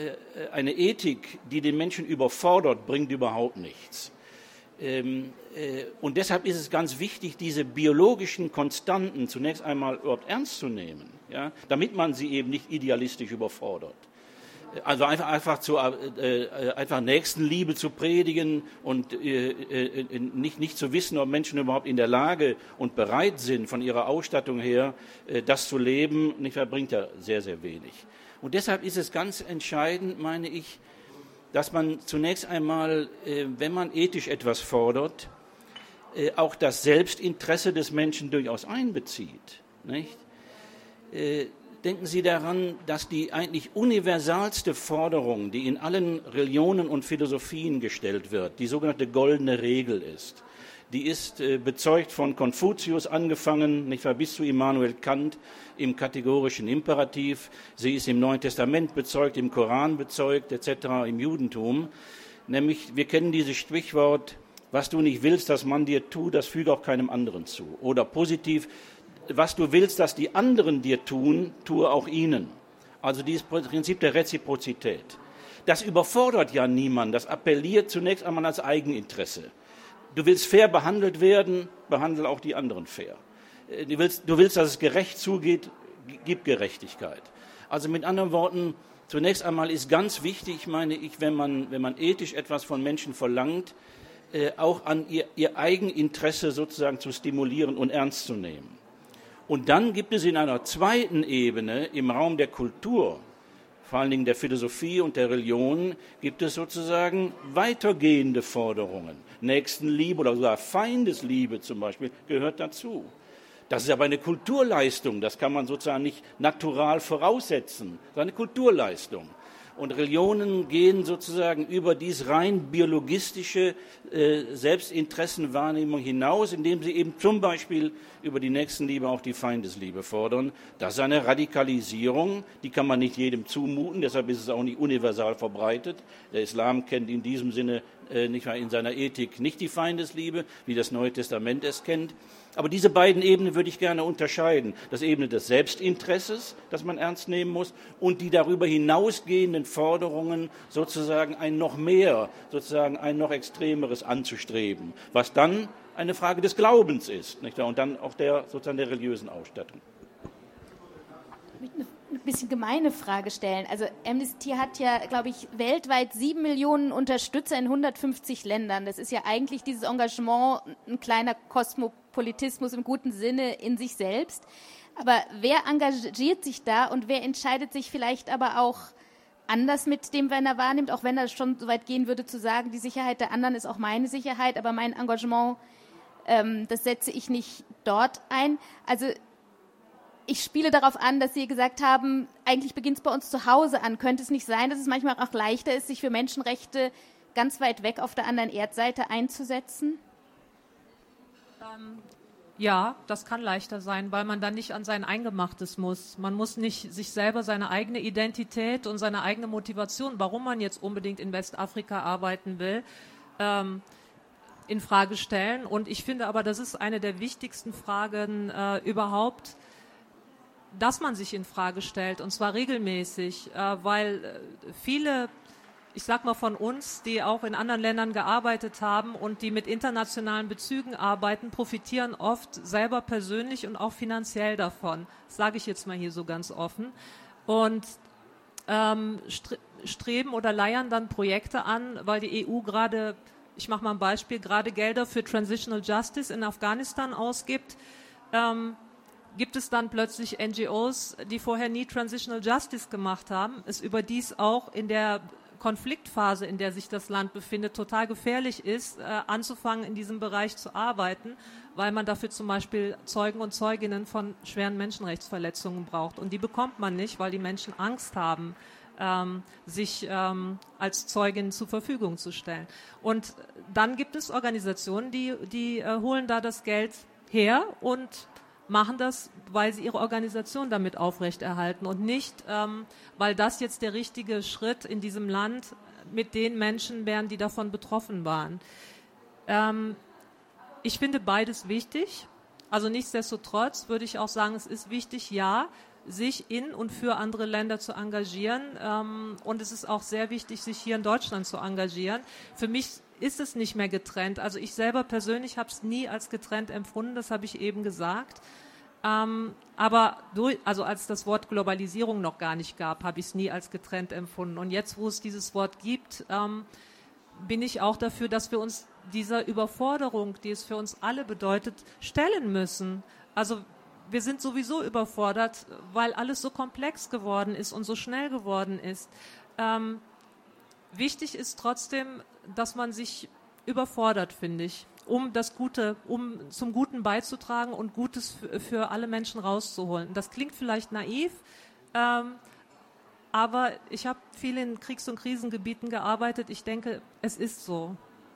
Ethik, die den Menschen überfordert, bringt überhaupt nichts. Und deshalb ist es ganz wichtig, diese biologischen Konstanten zunächst einmal überhaupt ernst zu nehmen, ja? Damit man sie eben nicht idealistisch überfordert. Also einfach Nächstenliebe zu predigen und nicht zu wissen, ob Menschen überhaupt in der Lage und bereit sind, von ihrer Ausstattung her das zu leben, bringt ja sehr, sehr wenig. Und deshalb ist es ganz entscheidend, meine ich, dass man zunächst einmal, wenn man ethisch etwas fordert, auch das Selbstinteresse des Menschen durchaus einbezieht. Nicht? Denken Sie daran, dass die eigentlich universalste Forderung, die in allen Religionen und Philosophien gestellt wird, die sogenannte goldene Regel ist. Die ist bezeugt von Konfuzius angefangen, bis zu Immanuel Kant im kategorischen Imperativ. Sie ist im Neuen Testament bezeugt, im Koran bezeugt, etc., im Judentum. Nämlich, wir kennen dieses Sprichwort, was du nicht willst, dass man dir tut, das füge auch keinem anderen zu. Oder positiv, was du willst, dass die anderen dir tun, tue auch ihnen. Also dieses Prinzip der Reziprozität. Das überfordert ja niemanden, das appelliert zunächst einmal als Eigeninteresse. Du willst fair behandelt werden, behandle auch die anderen fair. Du willst, dass es gerecht zugeht, gib Gerechtigkeit. Also mit anderen Worten, zunächst einmal ist ganz wichtig, meine ich, wenn man ethisch etwas von Menschen verlangt, auch an ihr Eigeninteresse sozusagen zu stimulieren und ernst zu nehmen. Und dann gibt es in einer zweiten Ebene im Raum der Kultur, vor allen Dingen der Philosophie und der Religion, gibt es sozusagen weitergehende Forderungen. Nächstenliebe oder sogar Feindesliebe zum Beispiel gehört dazu. Das ist aber eine Kulturleistung, das kann man sozusagen nicht natural voraussetzen. Das ist eine Kulturleistung. Und Religionen gehen sozusagen über dies rein biologistische Selbstinteressenwahrnehmung hinaus, indem sie eben zum Beispiel über die Nächstenliebe auch die Feindesliebe fordern. Das ist eine Radikalisierung, die kann man nicht jedem zumuten, deshalb ist es auch nicht universal verbreitet. Der Islam kennt in diesem Sinne in seiner Ethik nicht die Feindesliebe, wie das Neue Testament es kennt. Aber diese beiden Ebenen würde ich gerne unterscheiden. Das Ebene des Selbstinteresses, das man ernst nehmen muss, und die darüber hinausgehenden Forderungen, sozusagen ein noch noch extremeres anzustreben, was dann eine Frage des Glaubens ist, nicht wahr? Und dann auch der religiösen Ausstattung. Ein bisschen gemeine Frage stellen. Also Amnesty hat ja, glaube ich, weltweit 7 Millionen Unterstützer in 150 Ländern. Das ist ja eigentlich dieses Engagement ein kleiner Kosmopolitismus im guten Sinne in sich selbst. Aber wer engagiert sich da und wer entscheidet sich vielleicht aber auch anders mit dem, wenn er wahrnimmt, auch wenn er schon so weit gehen würde zu sagen, die Sicherheit der anderen ist auch meine Sicherheit, aber mein Engagement, das setze ich nicht dort ein. Also ich spiele darauf an, dass Sie gesagt haben, eigentlich beginnt es bei uns zu Hause an. Könnte es nicht sein, dass es manchmal auch leichter ist, sich für Menschenrechte ganz weit weg auf der anderen Erdseite einzusetzen? Ja, das kann leichter sein, weil man dann nicht an sein Eingemachtes muss. Man muss nicht sich selber seine eigene Identität und seine eigene Motivation, warum man jetzt unbedingt in Westafrika arbeiten will, in Frage stellen. Und ich finde aber, das ist eine der wichtigsten Fragen überhaupt, dass man sich in Frage stellt, und zwar regelmäßig, weil viele, ich sag mal von uns, die auch in anderen Ländern gearbeitet haben und die mit internationalen Bezügen arbeiten, profitieren oft selber persönlich und auch finanziell davon. Das sage ich jetzt mal hier so ganz offen. Und streben oder leiern dann Projekte an, weil die EU gerade, ich mache mal ein Beispiel, gerade Gelder für Transitional Justice in Afghanistan ausgibt, gibt es dann plötzlich NGOs, die vorher nie Transitional Justice gemacht haben, es überdies auch in der Konfliktphase, in der sich das Land befindet, total gefährlich ist, anzufangen, in diesem Bereich zu arbeiten, weil man dafür zum Beispiel Zeugen und Zeuginnen von schweren Menschenrechtsverletzungen braucht. Und die bekommt man nicht, weil die Menschen Angst haben, sich als Zeugin zur Verfügung zu stellen. Und dann gibt es Organisationen, die holen da das Geld her und machen das, weil sie ihre Organisation damit aufrechterhalten und nicht, weil das jetzt der richtige Schritt in diesem Land mit den Menschen wären, die davon betroffen waren. Ich finde beides wichtig. Also nichtsdestotrotz würde ich auch sagen, es ist wichtig, ja, sich in und für andere Länder zu engagieren. Und es ist auch sehr wichtig, sich hier in Deutschland zu engagieren. Für mich ist es nicht mehr getrennt. Also ich selber persönlich habe es nie als getrennt empfunden, das habe ich eben gesagt. Aber als das Wort Globalisierung noch gar nicht gab, habe ich es nie als getrennt empfunden. Und jetzt, wo es dieses Wort gibt, bin ich auch dafür, dass wir uns dieser Überforderung, die es für uns alle bedeutet, stellen müssen. Also wir sind sowieso überfordert, weil alles so komplex geworden ist und so schnell geworden ist. Wichtig ist trotzdem, dass man sich überfordert, finde ich, um zum Guten beizutragen und Gutes für alle Menschen rauszuholen. Das klingt vielleicht naiv, aber ich habe viel in Kriegs- und Krisengebieten gearbeitet. Ich denke, es ist so.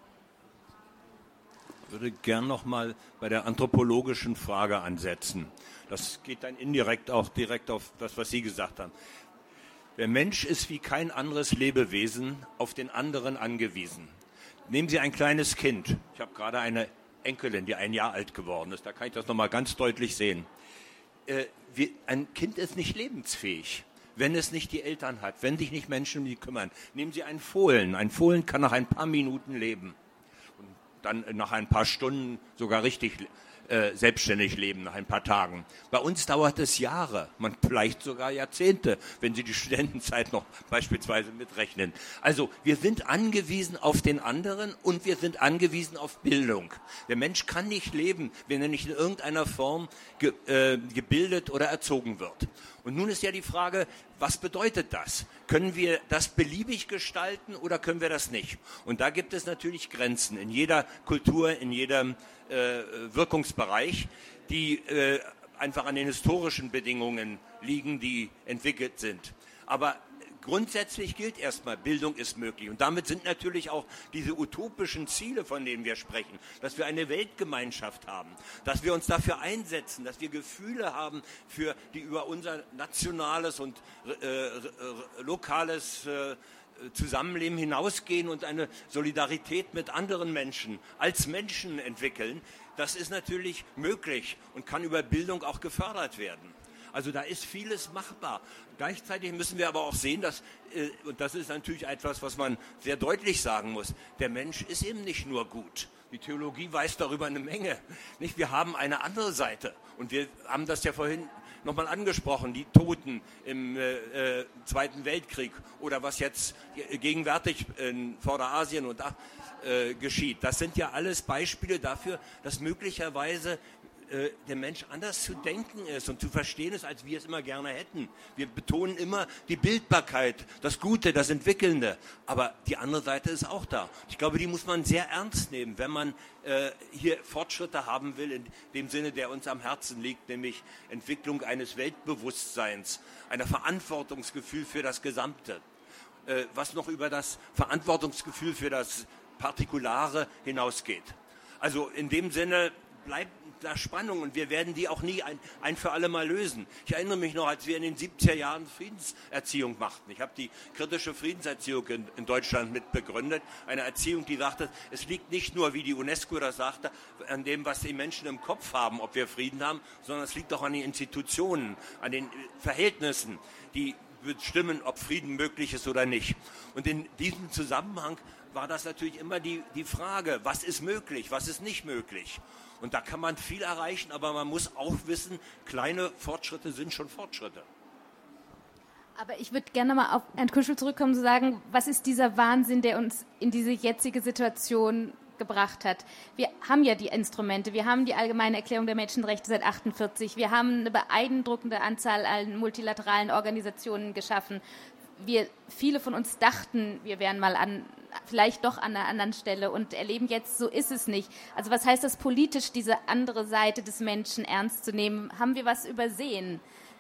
Ich würde gern noch mal bei der anthropologischen Frage ansetzen. Das geht dann indirekt auch direkt auf das, was Sie gesagt haben. Der Mensch ist wie kein anderes Lebewesen auf den anderen angewiesen. Nehmen Sie ein kleines Kind. Ich habe gerade eine Enkelin, die 1 Jahr alt geworden ist. Da kann ich das noch mal ganz deutlich sehen. Ein Kind ist nicht lebensfähig, wenn es nicht die Eltern hat, wenn sich nicht Menschen um die kümmern. Nehmen Sie einen Fohlen. Ein Fohlen kann nach ein paar Minuten leben. Und dann nach ein paar Stunden sogar richtig selbstständig leben, nach ein paar Tagen. Bei uns dauert es Jahre, vielleicht sogar Jahrzehnte, wenn Sie die Studentenzeit noch beispielsweise mitrechnen. Also wir sind angewiesen auf den anderen und wir sind angewiesen auf Bildung. Der Mensch kann nicht leben, wenn er nicht in irgendeiner Form gebildet oder erzogen wird. Und nun ist ja die Frage, was bedeutet das? Können wir das beliebig gestalten oder können wir das nicht? Und da gibt es natürlich Grenzen in jeder Kultur, in jedem Wirkungsbereich, die einfach an den historischen Bedingungen liegen, die entwickelt sind. Aber grundsätzlich gilt erstmal, Bildung ist möglich. Und damit sind natürlich auch diese utopischen Ziele, von denen wir sprechen, dass wir eine Weltgemeinschaft haben, dass wir uns dafür einsetzen, dass wir Gefühle haben, die über unser nationales und lokales Zusammenleben hinausgehen und eine Solidarität mit anderen Menschen als Menschen entwickeln. Das ist natürlich möglich und kann über Bildung auch gefördert werden. Also da ist vieles machbar. Gleichzeitig müssen wir aber auch sehen, dass, und das ist natürlich etwas, was man sehr deutlich sagen muss, der Mensch ist eben nicht nur gut. Die Theologie weiß darüber eine Menge. Nicht? Wir haben eine andere Seite. Und wir haben das ja vorhin nochmal angesprochen, die Toten im Zweiten Weltkrieg oder was jetzt gegenwärtig in Vorderasien und geschieht. Das sind ja alles Beispiele dafür, dass möglicherweise der Mensch anders zu denken ist und zu verstehen ist, als wir es immer gerne hätten. Wir betonen immer die Bildbarkeit, das Gute, das Entwickelnde. Aber die andere Seite ist auch da. Ich glaube, die muss man sehr ernst nehmen, wenn man hier Fortschritte haben will, in dem Sinne, der uns am Herzen liegt, nämlich Entwicklung eines Weltbewusstseins, einer Verantwortungsgefühl für das Gesamte, was noch über das Verantwortungsgefühl für das Partikulare hinausgeht. Also in dem Sinne bleibt da Spannung und wir werden die auch nie ein für alle Mal lösen. Ich erinnere mich noch, als wir in den 70er Jahren Friedenserziehung machten. Ich habe die kritische Friedenserziehung in Deutschland mitbegründet. Eine Erziehung, die sagte, es liegt nicht nur, wie die UNESCO das sagte, an dem, was die Menschen im Kopf haben, ob wir Frieden haben, sondern es liegt auch an den Institutionen, an den Verhältnissen, die bestimmen, ob Frieden möglich ist oder nicht. Und in diesem Zusammenhang war das natürlich immer die Frage, was ist möglich, was ist nicht möglich. Und da kann man viel erreichen, aber man muss auch wissen, kleine Fortschritte sind schon Fortschritte. Aber ich würde gerne mal auf Herrn Kuschel zurückkommen und sagen, was ist dieser Wahnsinn, der uns in diese jetzige Situation gebracht hat? Wir haben ja die Instrumente, wir haben die Allgemeine Erklärung der Menschenrechte seit 1948, wir haben eine beeindruckende Anzahl an multilateralen Organisationen geschaffen. Viele von uns dachten, wir wären mal vielleicht doch an einer anderen Stelle und erleben jetzt, so ist es nicht. Also was heißt das politisch, diese andere Seite des Menschen ernst zu nehmen? Haben wir was übersehen?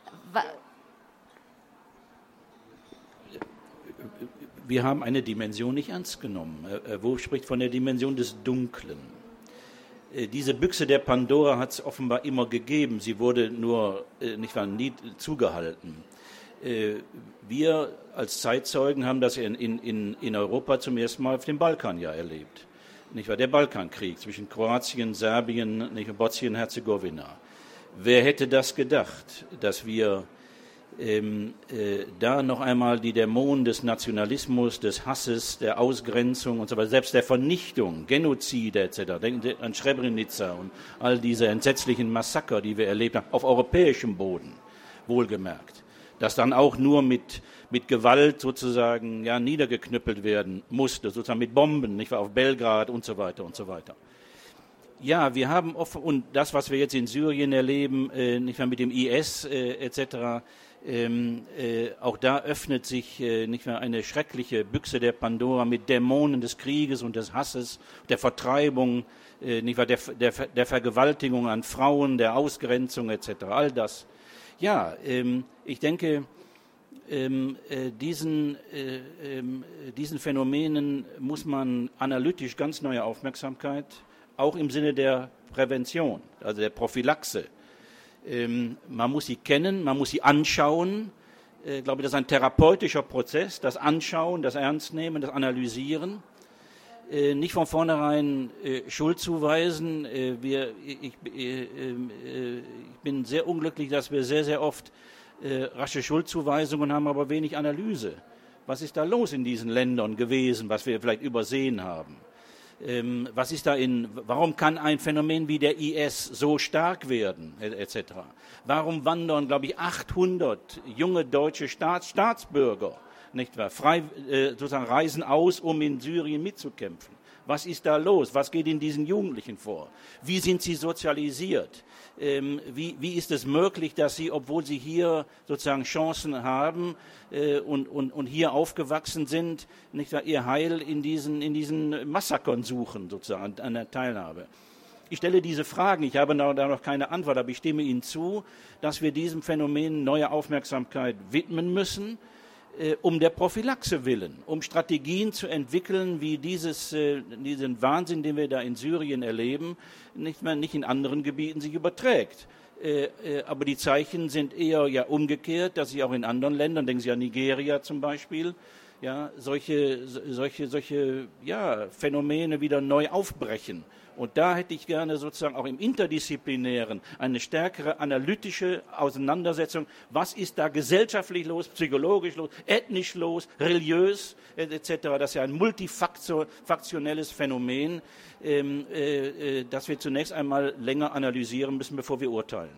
Wir haben eine Dimension nicht ernst genommen. Wo spricht von der Dimension des Dunklen? Diese Büchse der Pandora hat es offenbar immer gegeben. Sie wurde nur nie zugehalten. Wir als Zeitzeugen haben das in Europa zum ersten Mal auf dem Balkan ja erlebt. Nicht wahr? Der Balkankrieg zwischen Kroatien, Serbien und Bosnien-Herzegowina. Wer hätte das gedacht, dass wir da noch einmal die Dämonen des Nationalismus, des Hasses, der Ausgrenzung und so weiter, selbst der Vernichtung, Genozide etc., denken an Srebrenica und all diese entsetzlichen Massaker, die wir erlebt haben, auf europäischem Boden, wohlgemerkt, dass dann auch nur mit Gewalt sozusagen ja, niedergeknüppelt werden musste, sozusagen mit Bomben, nicht wahr, auf Belgrad und so weiter und so weiter. Ja, wir haben oft, und das, was wir jetzt in Syrien erleben, nicht wahr, mit dem IS etc., auch da öffnet sich nicht mehr eine schreckliche Büchse der Pandora mit Dämonen des Krieges und des Hasses, der Vertreibung, nicht wahr, der Vergewaltigung an Frauen, der Ausgrenzung etc. All das. Ja, ich denke, diesen Phänomenen muss man analytisch ganz neue Aufmerksamkeit, auch im Sinne der Prävention, also der Prophylaxe. Man muss sie kennen, man muss sie anschauen. Ich glaube, das ist ein therapeutischer Prozess, das Anschauen, das Ernstnehmen, das Analysieren. Nicht von vornherein Schuld zuweisen. Ich bin sehr unglücklich, dass wir sehr, sehr oft rasche Schuldzuweisungen haben, aber wenig Analyse. Was ist da los in diesen Ländern gewesen, was wir vielleicht übersehen haben? Warum kann ein Phänomen wie der IS so stark werden, etc.? Warum wandern, glaube ich, 800 junge deutsche Staatsbürger, nicht wahr, frei sozusagen reisen aus, um in Syrien mitzukämpfen? Was ist da los? Was geht in diesen Jugendlichen vor? Wie sind sie sozialisiert? Wie ist es möglich, dass sie, obwohl sie hier sozusagen Chancen haben und hier aufgewachsen sind, nicht wahr, ihr Heil in diesen Massakern suchen, sozusagen an der Teilhabe? Ich stelle diese Fragen, ich habe da noch keine Antwort, aber ich stimme Ihnen zu, dass wir diesem Phänomen neue Aufmerksamkeit widmen müssen, um der Prophylaxe willen, um Strategien zu entwickeln, wie diesen Wahnsinn, den wir da in Syrien erleben, nicht in anderen Gebieten sich überträgt. Aber die Zeichen sind eher ja umgekehrt, dass sich auch in anderen Ländern, denken Sie an Nigeria zum Beispiel, ja, solche ja, Phänomene wieder neu aufbrechen. Und da hätte ich gerne sozusagen auch im Interdisziplinären eine stärkere analytische Auseinandersetzung. Was ist da gesellschaftlich los, psychologisch los, ethnisch los, religiös etc. Das ist ja ein multifaktionelles Phänomen, das wir zunächst einmal länger analysieren müssen, bevor wir urteilen.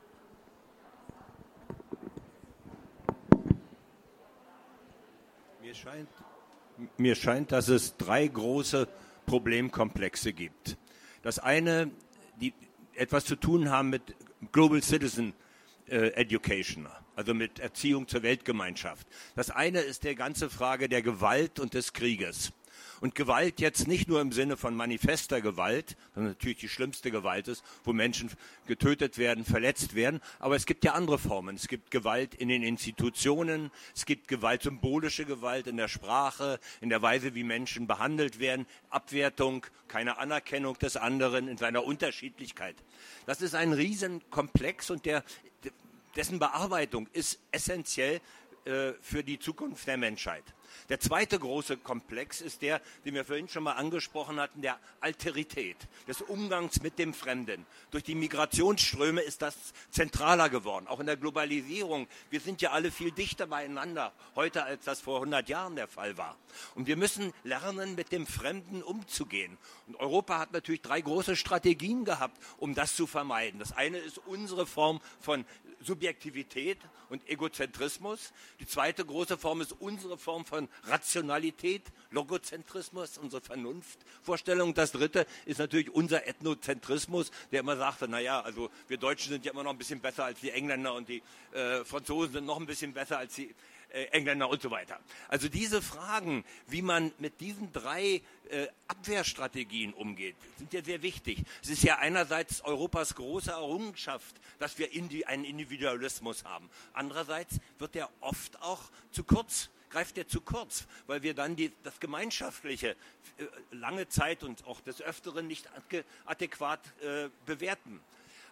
Mir scheint, dass es 3 große Problemkomplexe gibt. Das eine, die etwas zu tun haben mit Global Citizen Education, also mit Erziehung zur Weltgemeinschaft. Das eine ist die ganze Frage der Gewalt und des Krieges. Und Gewalt jetzt nicht nur im Sinne von manifester Gewalt, sondern natürlich die schlimmste Gewalt ist, wo Menschen getötet werden, verletzt werden. Aber es gibt ja andere Formen. Es gibt Gewalt in den Institutionen, es gibt Gewalt, symbolische Gewalt in der Sprache, in der Weise, wie Menschen behandelt werden, Abwertung, keine Anerkennung des anderen in seiner Unterschiedlichkeit. Das ist ein Riesenkomplex und dessen Bearbeitung ist essentiell für die Zukunft der Menschheit. Der zweite große Komplex ist der, den wir vorhin schon mal angesprochen hatten, der Alterität, des Umgangs mit dem Fremden. Durch die Migrationsströme ist das zentraler geworden, auch in der Globalisierung. Wir sind ja alle viel dichter beieinander heute, als das vor 100 Jahren der Fall war. Und wir müssen lernen, mit dem Fremden umzugehen. Und Europa hat natürlich 3 große Strategien gehabt, um das zu vermeiden. Das eine ist unsere Form von Subjektivität und Egozentrismus. Die zweite große Form ist unsere Form von Rationalität, Logozentrismus, unsere Vernunftvorstellung. Das dritte ist natürlich unser Ethnozentrismus, der immer sagte, naja, also wir Deutschen sind ja immer noch ein bisschen besser als die Engländer und die Franzosen sind noch ein bisschen besser als die Engländer und so weiter. Also diese Fragen, wie man mit diesen 3 Abwehrstrategien umgeht, sind ja sehr wichtig. Es ist ja einerseits Europas große Errungenschaft, dass wir einen Individualismus haben. Andererseits wird der oft auch greift der zu kurz, weil wir dann das Gemeinschaftliche lange Zeit und auch des Öfteren nicht adäquat bewerten.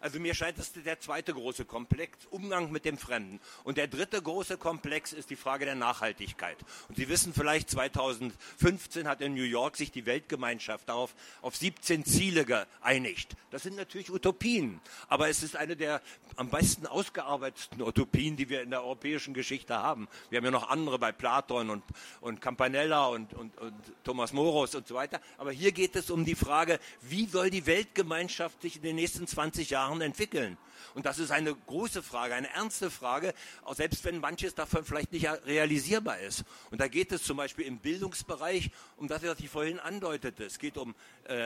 Also mir scheint, das ist der zweite große Komplex, Umgang mit dem Fremden. Und der dritte große Komplex ist die Frage der Nachhaltigkeit. Und Sie wissen vielleicht, 2015 hat in New York sich die Weltgemeinschaft darauf auf 17 Ziele geeinigt. Das sind natürlich Utopien, aber es ist eine der am besten ausgearbeiteten Utopien, die wir in der europäischen Geschichte haben. Wir haben ja noch andere bei Platon und Campanella und Thomas Moros und so weiter. Aber hier geht es um die Frage, wie soll die Weltgemeinschaft sich in den nächsten 20 Jahren entwickeln? Und das ist eine große Frage, eine ernste Frage, auch selbst wenn manches davon vielleicht nicht realisierbar ist. Und da geht es zum Beispiel im Bildungsbereich um das, was ich vorhin andeutete. Es geht um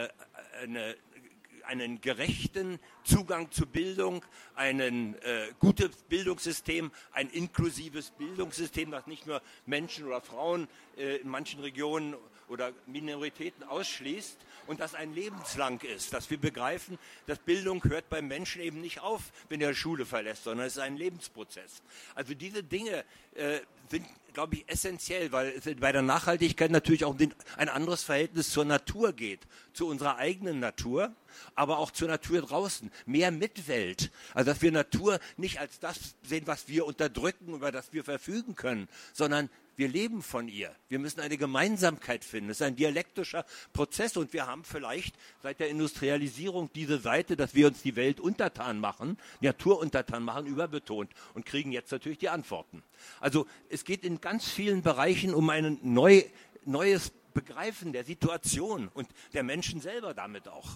einen gerechten Zugang zu Bildung, ein gutes Bildungssystem, ein inklusives Bildungssystem, das nicht nur Menschen oder Frauen in manchen Regionen oder Minoritäten ausschließt und das ein lebenslang ist, dass wir begreifen, dass Bildung hört beim Menschen eben nicht auf, wenn er die Schule verlässt, sondern es ist ein Lebensprozess. Also diese Dinge sind, glaube ich, essentiell, weil es bei der Nachhaltigkeit natürlich auch ein anderes Verhältnis zur Natur geht, zu unserer eigenen Natur, aber auch zur Natur draußen. Mehr Mitwelt, also dass wir Natur nicht als das sehen, was wir unterdrücken, über das wir verfügen können, sondern wir leben von ihr. Wir müssen eine Gemeinsamkeit finden. Es ist ein dialektischer Prozess und wir haben vielleicht seit der Industrialisierung diese Seite, dass wir uns die Welt untertan machen, die Natur untertan machen, überbetont und kriegen jetzt natürlich die Antworten. Also es geht in ganz vielen Bereichen um ein neues Begreifen der Situation und der Menschen selber damit auch.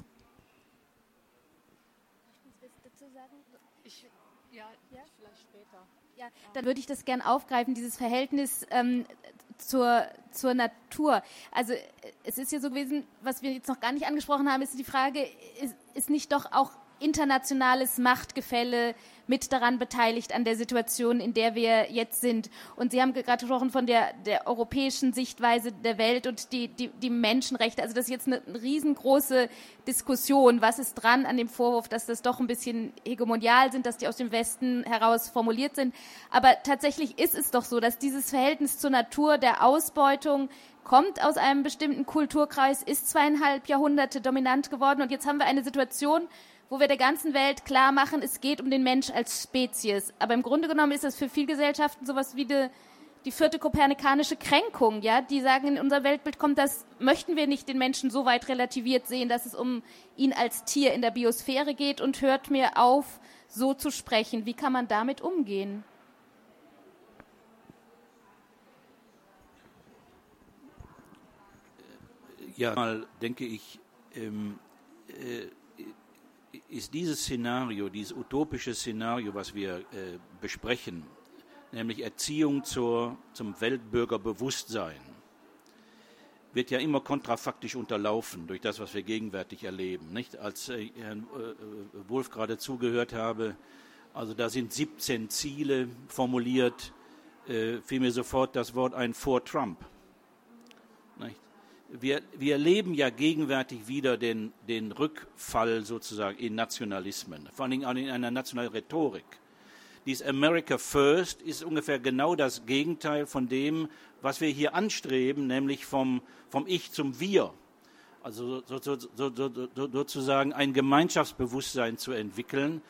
Vielleicht später. Ja, dann würde ich das gern aufgreifen, dieses Verhältnis zur Natur. Also es ist ja so gewesen, was wir jetzt noch gar nicht angesprochen haben, ist die Frage, ist nicht doch auch internationales Machtgefälle mit daran beteiligt an der Situation, in der wir jetzt sind. Und Sie haben gerade gesprochen von der europäischen Sichtweise der Welt und die Menschenrechte. Also das ist jetzt eine riesengroße Diskussion. Was ist dran an dem Vorwurf, dass das doch ein bisschen hegemonial sind, dass die aus dem Westen heraus formuliert sind. Aber tatsächlich ist es doch so, dass dieses Verhältnis zur Natur, der Ausbeutung, kommt aus einem bestimmten Kulturkreis, ist 2,5 Jahrhunderte dominant geworden. Und jetzt haben wir eine Situation, wo wir der ganzen Welt klar machen, es geht um den Mensch als Spezies. Aber im Grunde genommen ist das für viele Gesellschaften sowas wie die 4. kopernikanische Kränkung, ja, die sagen, in unser Weltbild kommt das, möchten wir nicht den Menschen so weit relativiert sehen, dass es um ihn als Tier in der Biosphäre geht und hört mir auf, so zu sprechen. Wie kann man damit umgehen? Ja, mal denke ich, ist dieses Szenario, dieses utopische Szenario, was wir besprechen, nämlich Erziehung zum Weltbürgerbewusstsein, wird ja immer kontrafaktisch unterlaufen durch das, was wir gegenwärtig erleben. Nicht? Als Herrn Wulff gerade zugehört habe, also da sind 17 Ziele formuliert, fiel mir sofort das Wort ein vor Trump. Nicht? Wir erleben ja gegenwärtig wieder den Rückfall sozusagen in Nationalismen, vor allem auch in einer nationalen Rhetorik. Dies America First ist ungefähr genau das Gegenteil von dem, was wir hier anstreben, nämlich vom Ich zum Wir. Also sozusagen ein Gemeinschaftsbewusstsein zu entwickeln,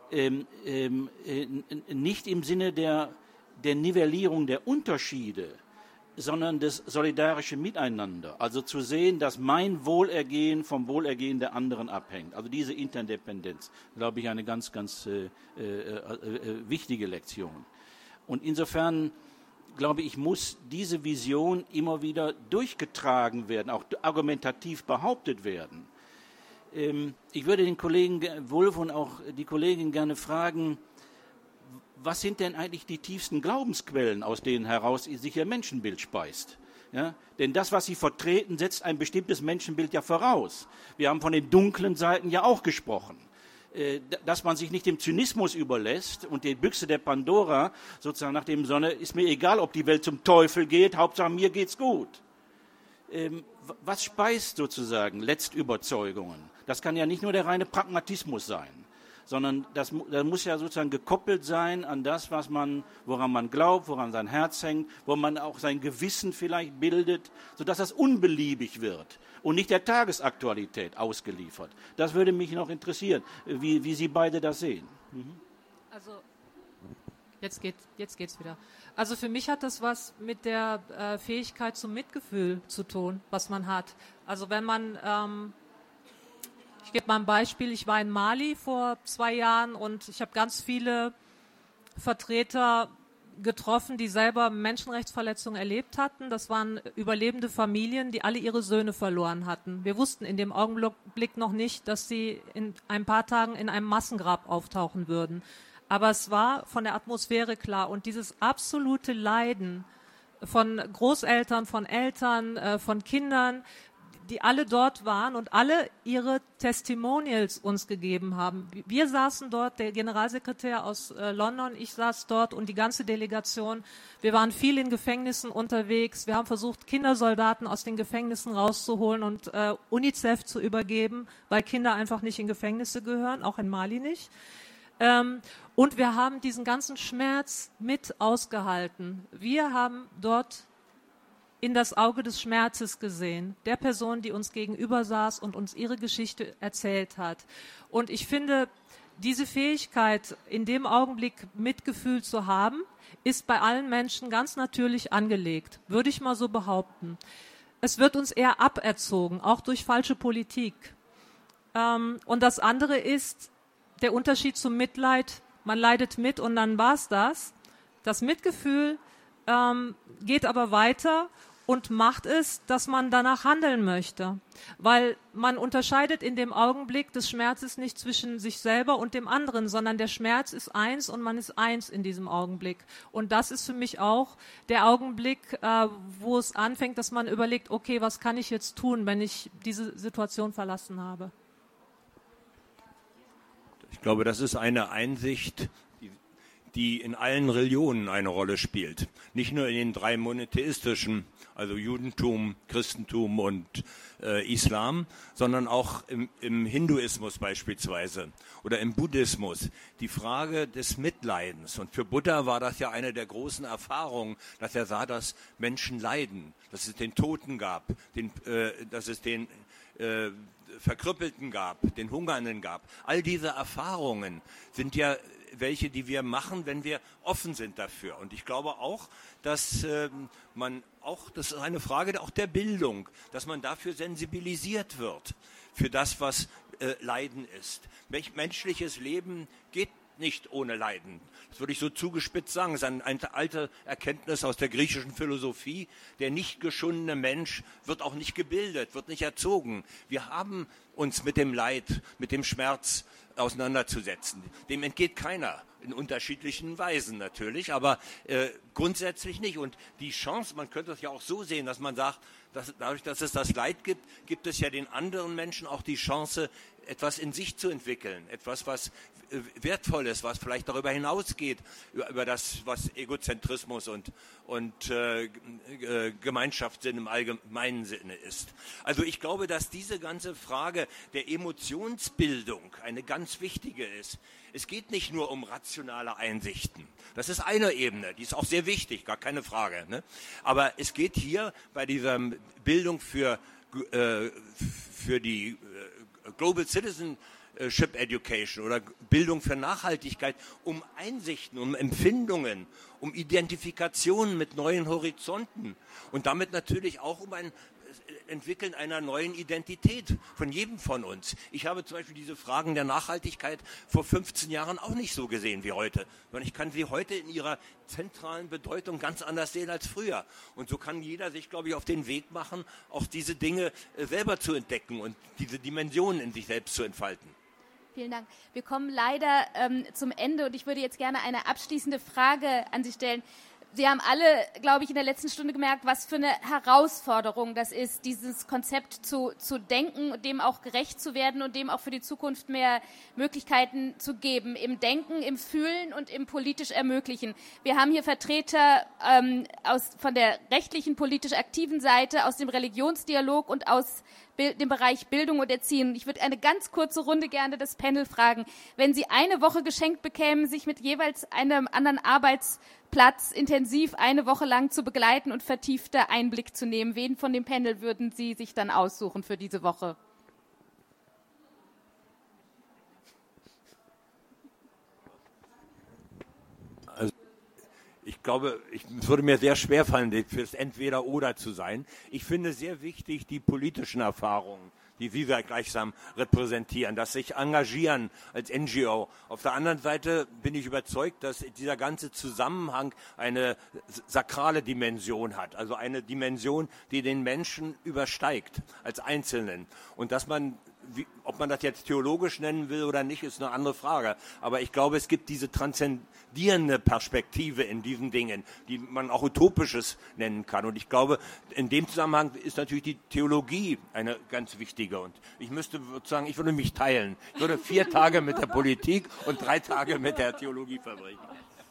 nicht im Sinne der Nivellierung der Unterschiede, sondern das solidarische Miteinander. Also zu sehen, dass mein Wohlergehen vom Wohlergehen der anderen abhängt. Also diese Interdependenz, glaube ich, eine ganz, ganz wichtige Lektion. Und insofern, glaube ich, muss diese Vision immer wieder durchgetragen werden, auch argumentativ behauptet werden. Ich würde den Kollegen Wulff und auch die Kollegin gerne fragen, was sind denn eigentlich die tiefsten Glaubensquellen, aus denen heraus sich ihr Menschenbild speist? Ja? Denn das, was sie vertreten, setzt ein bestimmtes Menschenbild ja voraus. Wir haben von den dunklen Seiten ja auch gesprochen. Dass man sich nicht dem Zynismus überlässt und die Büchse der Pandora sozusagen nach dem Sonne, ist mir egal, ob die Welt zum Teufel geht, Hauptsache mir geht's gut. Was speist sozusagen Letztüberzeugungen? Das kann ja nicht nur der reine Pragmatismus sein, sondern das muss ja sozusagen gekoppelt sein an das, woran man glaubt, woran sein Herz hängt, wo man auch sein Gewissen vielleicht bildet, sodass das unbeliebig wird und nicht der Tagesaktualität ausgeliefert. Das würde mich noch interessieren, wie Sie beide das sehen. Also jetzt geht's wieder. Also für mich hat das was mit der Fähigkeit zum Mitgefühl zu tun, was man hat. Also wenn man, ich gebe mal ein Beispiel, ich war in Mali vor 2 Jahren und ich habe ganz viele Vertreter getroffen, die selber Menschenrechtsverletzungen erlebt hatten. Das waren überlebende Familien, die alle ihre Söhne verloren hatten. Wir wussten in dem Augenblick noch nicht, dass sie in ein paar Tagen in einem Massengrab auftauchen würden. Aber es war von der Atmosphäre klar. Und dieses absolute Leiden von Großeltern, von Eltern, von Kindern, die alle dort waren und alle ihre Testimonials uns gegeben haben. Wir saßen dort, der Generalsekretär aus London, ich saß dort und die ganze Delegation. Wir waren viel in Gefängnissen unterwegs. Wir haben versucht, Kindersoldaten aus den Gefängnissen rauszuholen und UNICEF zu übergeben, weil Kinder einfach nicht in Gefängnisse gehören, auch in Mali nicht. Und wir haben diesen ganzen Schmerz mit ausgehalten. Wir haben dort in das Auge des Schmerzes gesehen, der Person, die uns gegenüber saß und uns ihre Geschichte erzählt hat. Und ich finde, diese Fähigkeit, in dem Augenblick Mitgefühl zu haben, ist bei allen Menschen ganz natürlich angelegt, würde ich mal so behaupten. Es wird uns eher aberzogen, auch durch falsche Politik. Und das andere ist der Unterschied zum Mitleid. Man leidet mit und dann war's das. Das Mitgefühl geht aber weiter und macht es, dass man danach handeln möchte. Weil man unterscheidet in dem Augenblick des Schmerzes nicht zwischen sich selber und dem anderen, sondern der Schmerz ist eins und man ist eins in diesem Augenblick. Und das ist für mich auch der Augenblick, wo es anfängt, dass man überlegt, okay, was kann ich jetzt tun, wenn ich diese Situation verlassen habe? Ich glaube, das ist eine Einsicht, die in allen Religionen eine Rolle spielt. Nicht nur in den 3 monotheistischen, also Judentum, Christentum und Islam, sondern auch im Hinduismus beispielsweise oder im Buddhismus. Die Frage des Mitleidens. Und für Buddha war das ja eine der großen Erfahrungen, dass er sah, dass Menschen leiden, dass es den Toten gab, dass es den Verkrüppelten gab, den Hungernden gab. All diese Erfahrungen sind ja welche, die wir machen, wenn wir offen sind dafür. Und ich glaube auch, dass das ist eine Frage auch der Bildung, dass man dafür sensibilisiert wird, für das, was Leiden ist. Menschliches Leben geht nicht ohne Leiden. Das würde ich so zugespitzt sagen. Das ist eine alte Erkenntnis aus der griechischen Philosophie. Der nicht geschundene Mensch wird auch nicht gebildet, wird nicht erzogen. Wir haben uns mit dem Leid, mit dem Schmerz auseinanderzusetzen. Dem entgeht keiner. In unterschiedlichen Weisen natürlich, aber grundsätzlich nicht. Und die Chance, man könnte es ja auch so sehen, dass man sagt, dass dadurch, dass es das Leid gibt, gibt es ja den anderen Menschen auch die Chance, etwas in sich zu entwickeln, etwas, was Wertvolles, was vielleicht darüber hinausgeht, über das, was Egozentrismus und Gemeinschaftssinn im allgemeinen Sinne ist. Also ich glaube, dass diese ganze Frage der Emotionsbildung eine ganz wichtige ist. Es geht nicht nur um rationale Einsichten. Das ist eine Ebene, die ist auch sehr wichtig, gar keine Frage. Ne? Aber es geht hier bei dieser Bildung für die Global Citizenship Education oder Bildung für Nachhaltigkeit um Einsichten, um Empfindungen, um Identifikationen mit neuen Horizonten und damit natürlich auch um ein Entwickeln einer neuen Identität von jedem von uns. Ich habe zum Beispiel diese Fragen der Nachhaltigkeit vor 15 Jahren auch nicht so gesehen wie heute, sondern ich kann sie heute in ihrer zentralen Bedeutung ganz anders sehen als früher. Und so kann jeder sich, glaube ich, auf den Weg machen, auch diese Dinge selber zu entdecken und diese Dimensionen in sich selbst zu entfalten. Vielen Dank. Wir kommen leider zum Ende und ich würde jetzt gerne eine abschließende Frage an Sie stellen. Sie haben alle, glaube ich, in der letzten Stunde gemerkt, was für eine Herausforderung das ist, dieses Konzept zu denken und dem auch gerecht zu werden und dem auch für die Zukunft mehr Möglichkeiten zu geben, im Denken, im Fühlen und im politisch Ermöglichen. Wir haben hier Vertreter von der rechtlichen, politisch aktiven Seite, aus dem Religionsdialog und aus dem Bereich Bildung und Erziehung. Ich würde eine ganz kurze Runde gerne das Panel fragen. Wenn Sie eine Woche geschenkt bekämen, sich mit jeweils einem anderen Arbeitsplatz intensiv eine Woche lang zu begleiten und vertiefter Einblick zu nehmen, wen von dem Panel würden Sie sich dann aussuchen für diese Woche? Ich glaube, es würde mir sehr schwer fallen, fürs Entweder-Oder zu sein. Ich finde sehr wichtig die politischen Erfahrungen, die Sie da gleichsam repräsentieren, das sich engagieren als NGO. Auf der anderen Seite bin ich überzeugt, dass dieser ganze Zusammenhang eine sakrale Dimension hat, also eine Dimension, die den Menschen übersteigt als Einzelnen. Und dass man, ob man das jetzt theologisch nennen will oder nicht, ist eine andere Frage. Aber ich glaube, es gibt diese transzendierende Perspektive in diesen Dingen, die man auch Utopisches nennen kann. Und ich glaube, in dem Zusammenhang ist natürlich die Theologie eine ganz wichtige. Und ich würde mich teilen. Ich würde 4 Tage mit der Politik und 3 Tage mit der Theologie verbringen.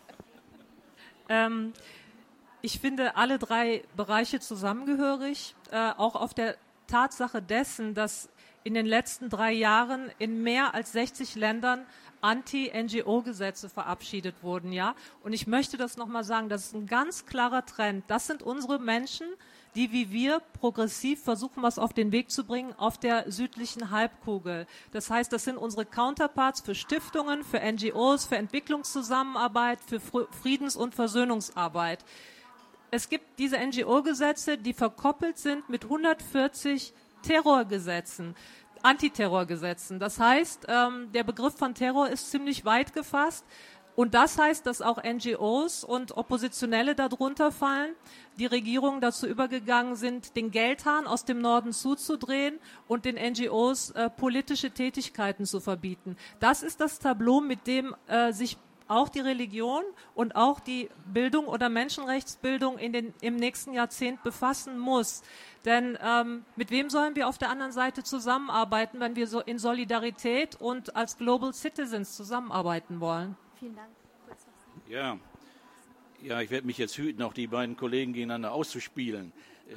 Ich finde alle 3 Bereiche zusammengehörig, auch auf der Tatsache dessen, dass in den letzten 3 Jahren in mehr als 60 Ländern Anti-NGO-Gesetze verabschiedet wurden, ja. Und ich möchte das nochmal sagen, das ist ein ganz klarer Trend. Das sind unsere Menschen, die wie wir progressiv versuchen, was auf den Weg zu bringen auf der südlichen Halbkugel. Das heißt, das sind unsere Counterparts für Stiftungen, für NGOs, für Entwicklungszusammenarbeit, für Friedens- und Versöhnungsarbeit. Es gibt diese NGO-Gesetze, die verkoppelt sind mit 140 Terrorgesetzen, Antiterrorgesetzen. Das heißt, der Begriff von Terror ist ziemlich weit gefasst. Und das heißt, dass auch NGOs und Oppositionelle darunter fallen, die Regierungen dazu übergegangen sind, den Geldhahn aus dem Norden zuzudrehen und den NGOs politische Tätigkeiten zu verbieten. Das ist das Tableau, mit dem sich auch die Religion und auch die Bildung oder Menschenrechtsbildung im nächsten Jahrzehnt befassen muss. Denn mit wem sollen wir auf der anderen Seite zusammenarbeiten, wenn wir so in Solidarität und als Global Citizens zusammenarbeiten wollen? Vielen Dank. Ja, ich werde mich jetzt hüten, auch die beiden Kollegen gegeneinander auszuspielen.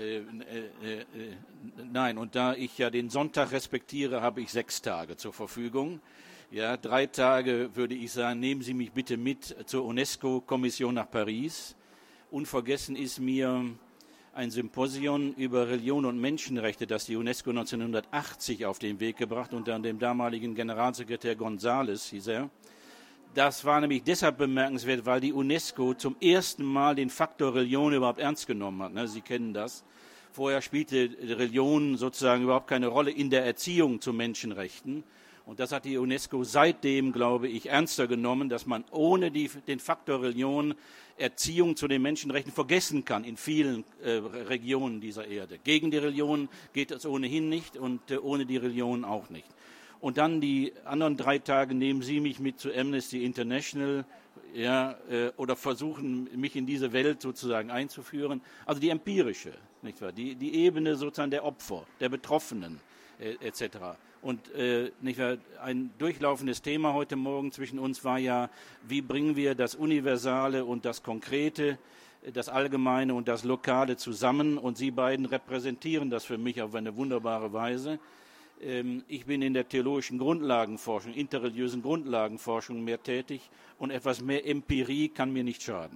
Nein, und da ich ja den Sonntag respektiere, habe ich 6 Tage zur Verfügung. Ja, 3 Tage würde ich sagen, nehmen Sie mich bitte mit zur UNESCO-Kommission nach Paris. Unvergessen ist mir ein Symposium über Religion und Menschenrechte, das die UNESCO 1980 auf den Weg gebracht, unter dem damaligen Generalsekretär González hieß er. Das war nämlich deshalb bemerkenswert, weil die UNESCO zum ersten Mal den Faktor Religion überhaupt ernst genommen hat. Sie kennen das. Vorher spielte Religion sozusagen überhaupt keine Rolle in der Erziehung zu Menschenrechten. Und das hat die UNESCO seitdem, glaube ich, ernster genommen, dass man ohne den Faktor Religion Erziehung zu den Menschenrechten vergessen kann in vielen Regionen dieser Erde. Gegen die Religion geht es ohnehin nicht und ohne die Religion auch nicht. Und dann die anderen 3 Tage nehmen Sie mich mit zu Amnesty International, ja, oder versuchen, mich in diese Welt sozusagen einzuführen. Also die empirische, nicht wahr? Die Ebene sozusagen der Opfer, der Betroffenen, etc. Und nicht wahr, ein durchlaufendes Thema heute Morgen zwischen uns war ja, wie bringen wir das Universale und das Konkrete, das Allgemeine und das Lokale zusammen. Und Sie beiden repräsentieren das für mich auf eine wunderbare Weise. Ich bin in der theologischen Grundlagenforschung, interreligiösen Grundlagenforschung mehr tätig und etwas mehr Empirie kann mir nicht schaden.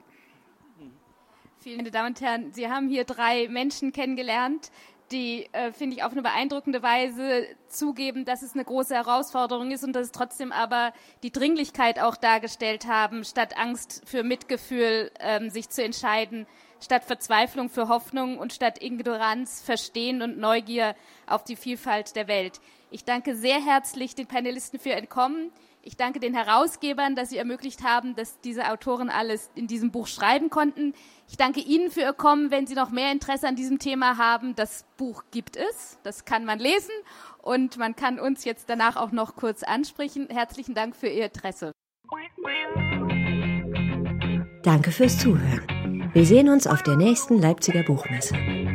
Vielen Damen und Herren, Sie haben hier 3 Menschen kennengelernt, die, finde ich, auf eine beeindruckende Weise zugeben, dass es eine große Herausforderung ist und dass es trotzdem aber die Dringlichkeit auch dargestellt haben, statt Angst für Mitgefühl sich zu entscheiden, statt Verzweiflung für Hoffnung und statt Ignoranz Verstehen und Neugier auf die Vielfalt der Welt. Ich danke sehr herzlich den Panelisten für ihr Kommen. Ich danke den Herausgebern, dass sie ermöglicht haben, dass diese Autoren alles in diesem Buch schreiben konnten. Ich danke Ihnen für Ihr Kommen. Wenn Sie noch mehr Interesse an diesem Thema haben, das Buch gibt es, das kann man lesen und man kann uns jetzt danach auch noch kurz ansprechen. Herzlichen Dank für Ihr Interesse. Danke fürs Zuhören. Wir sehen uns auf der nächsten Leipziger Buchmesse.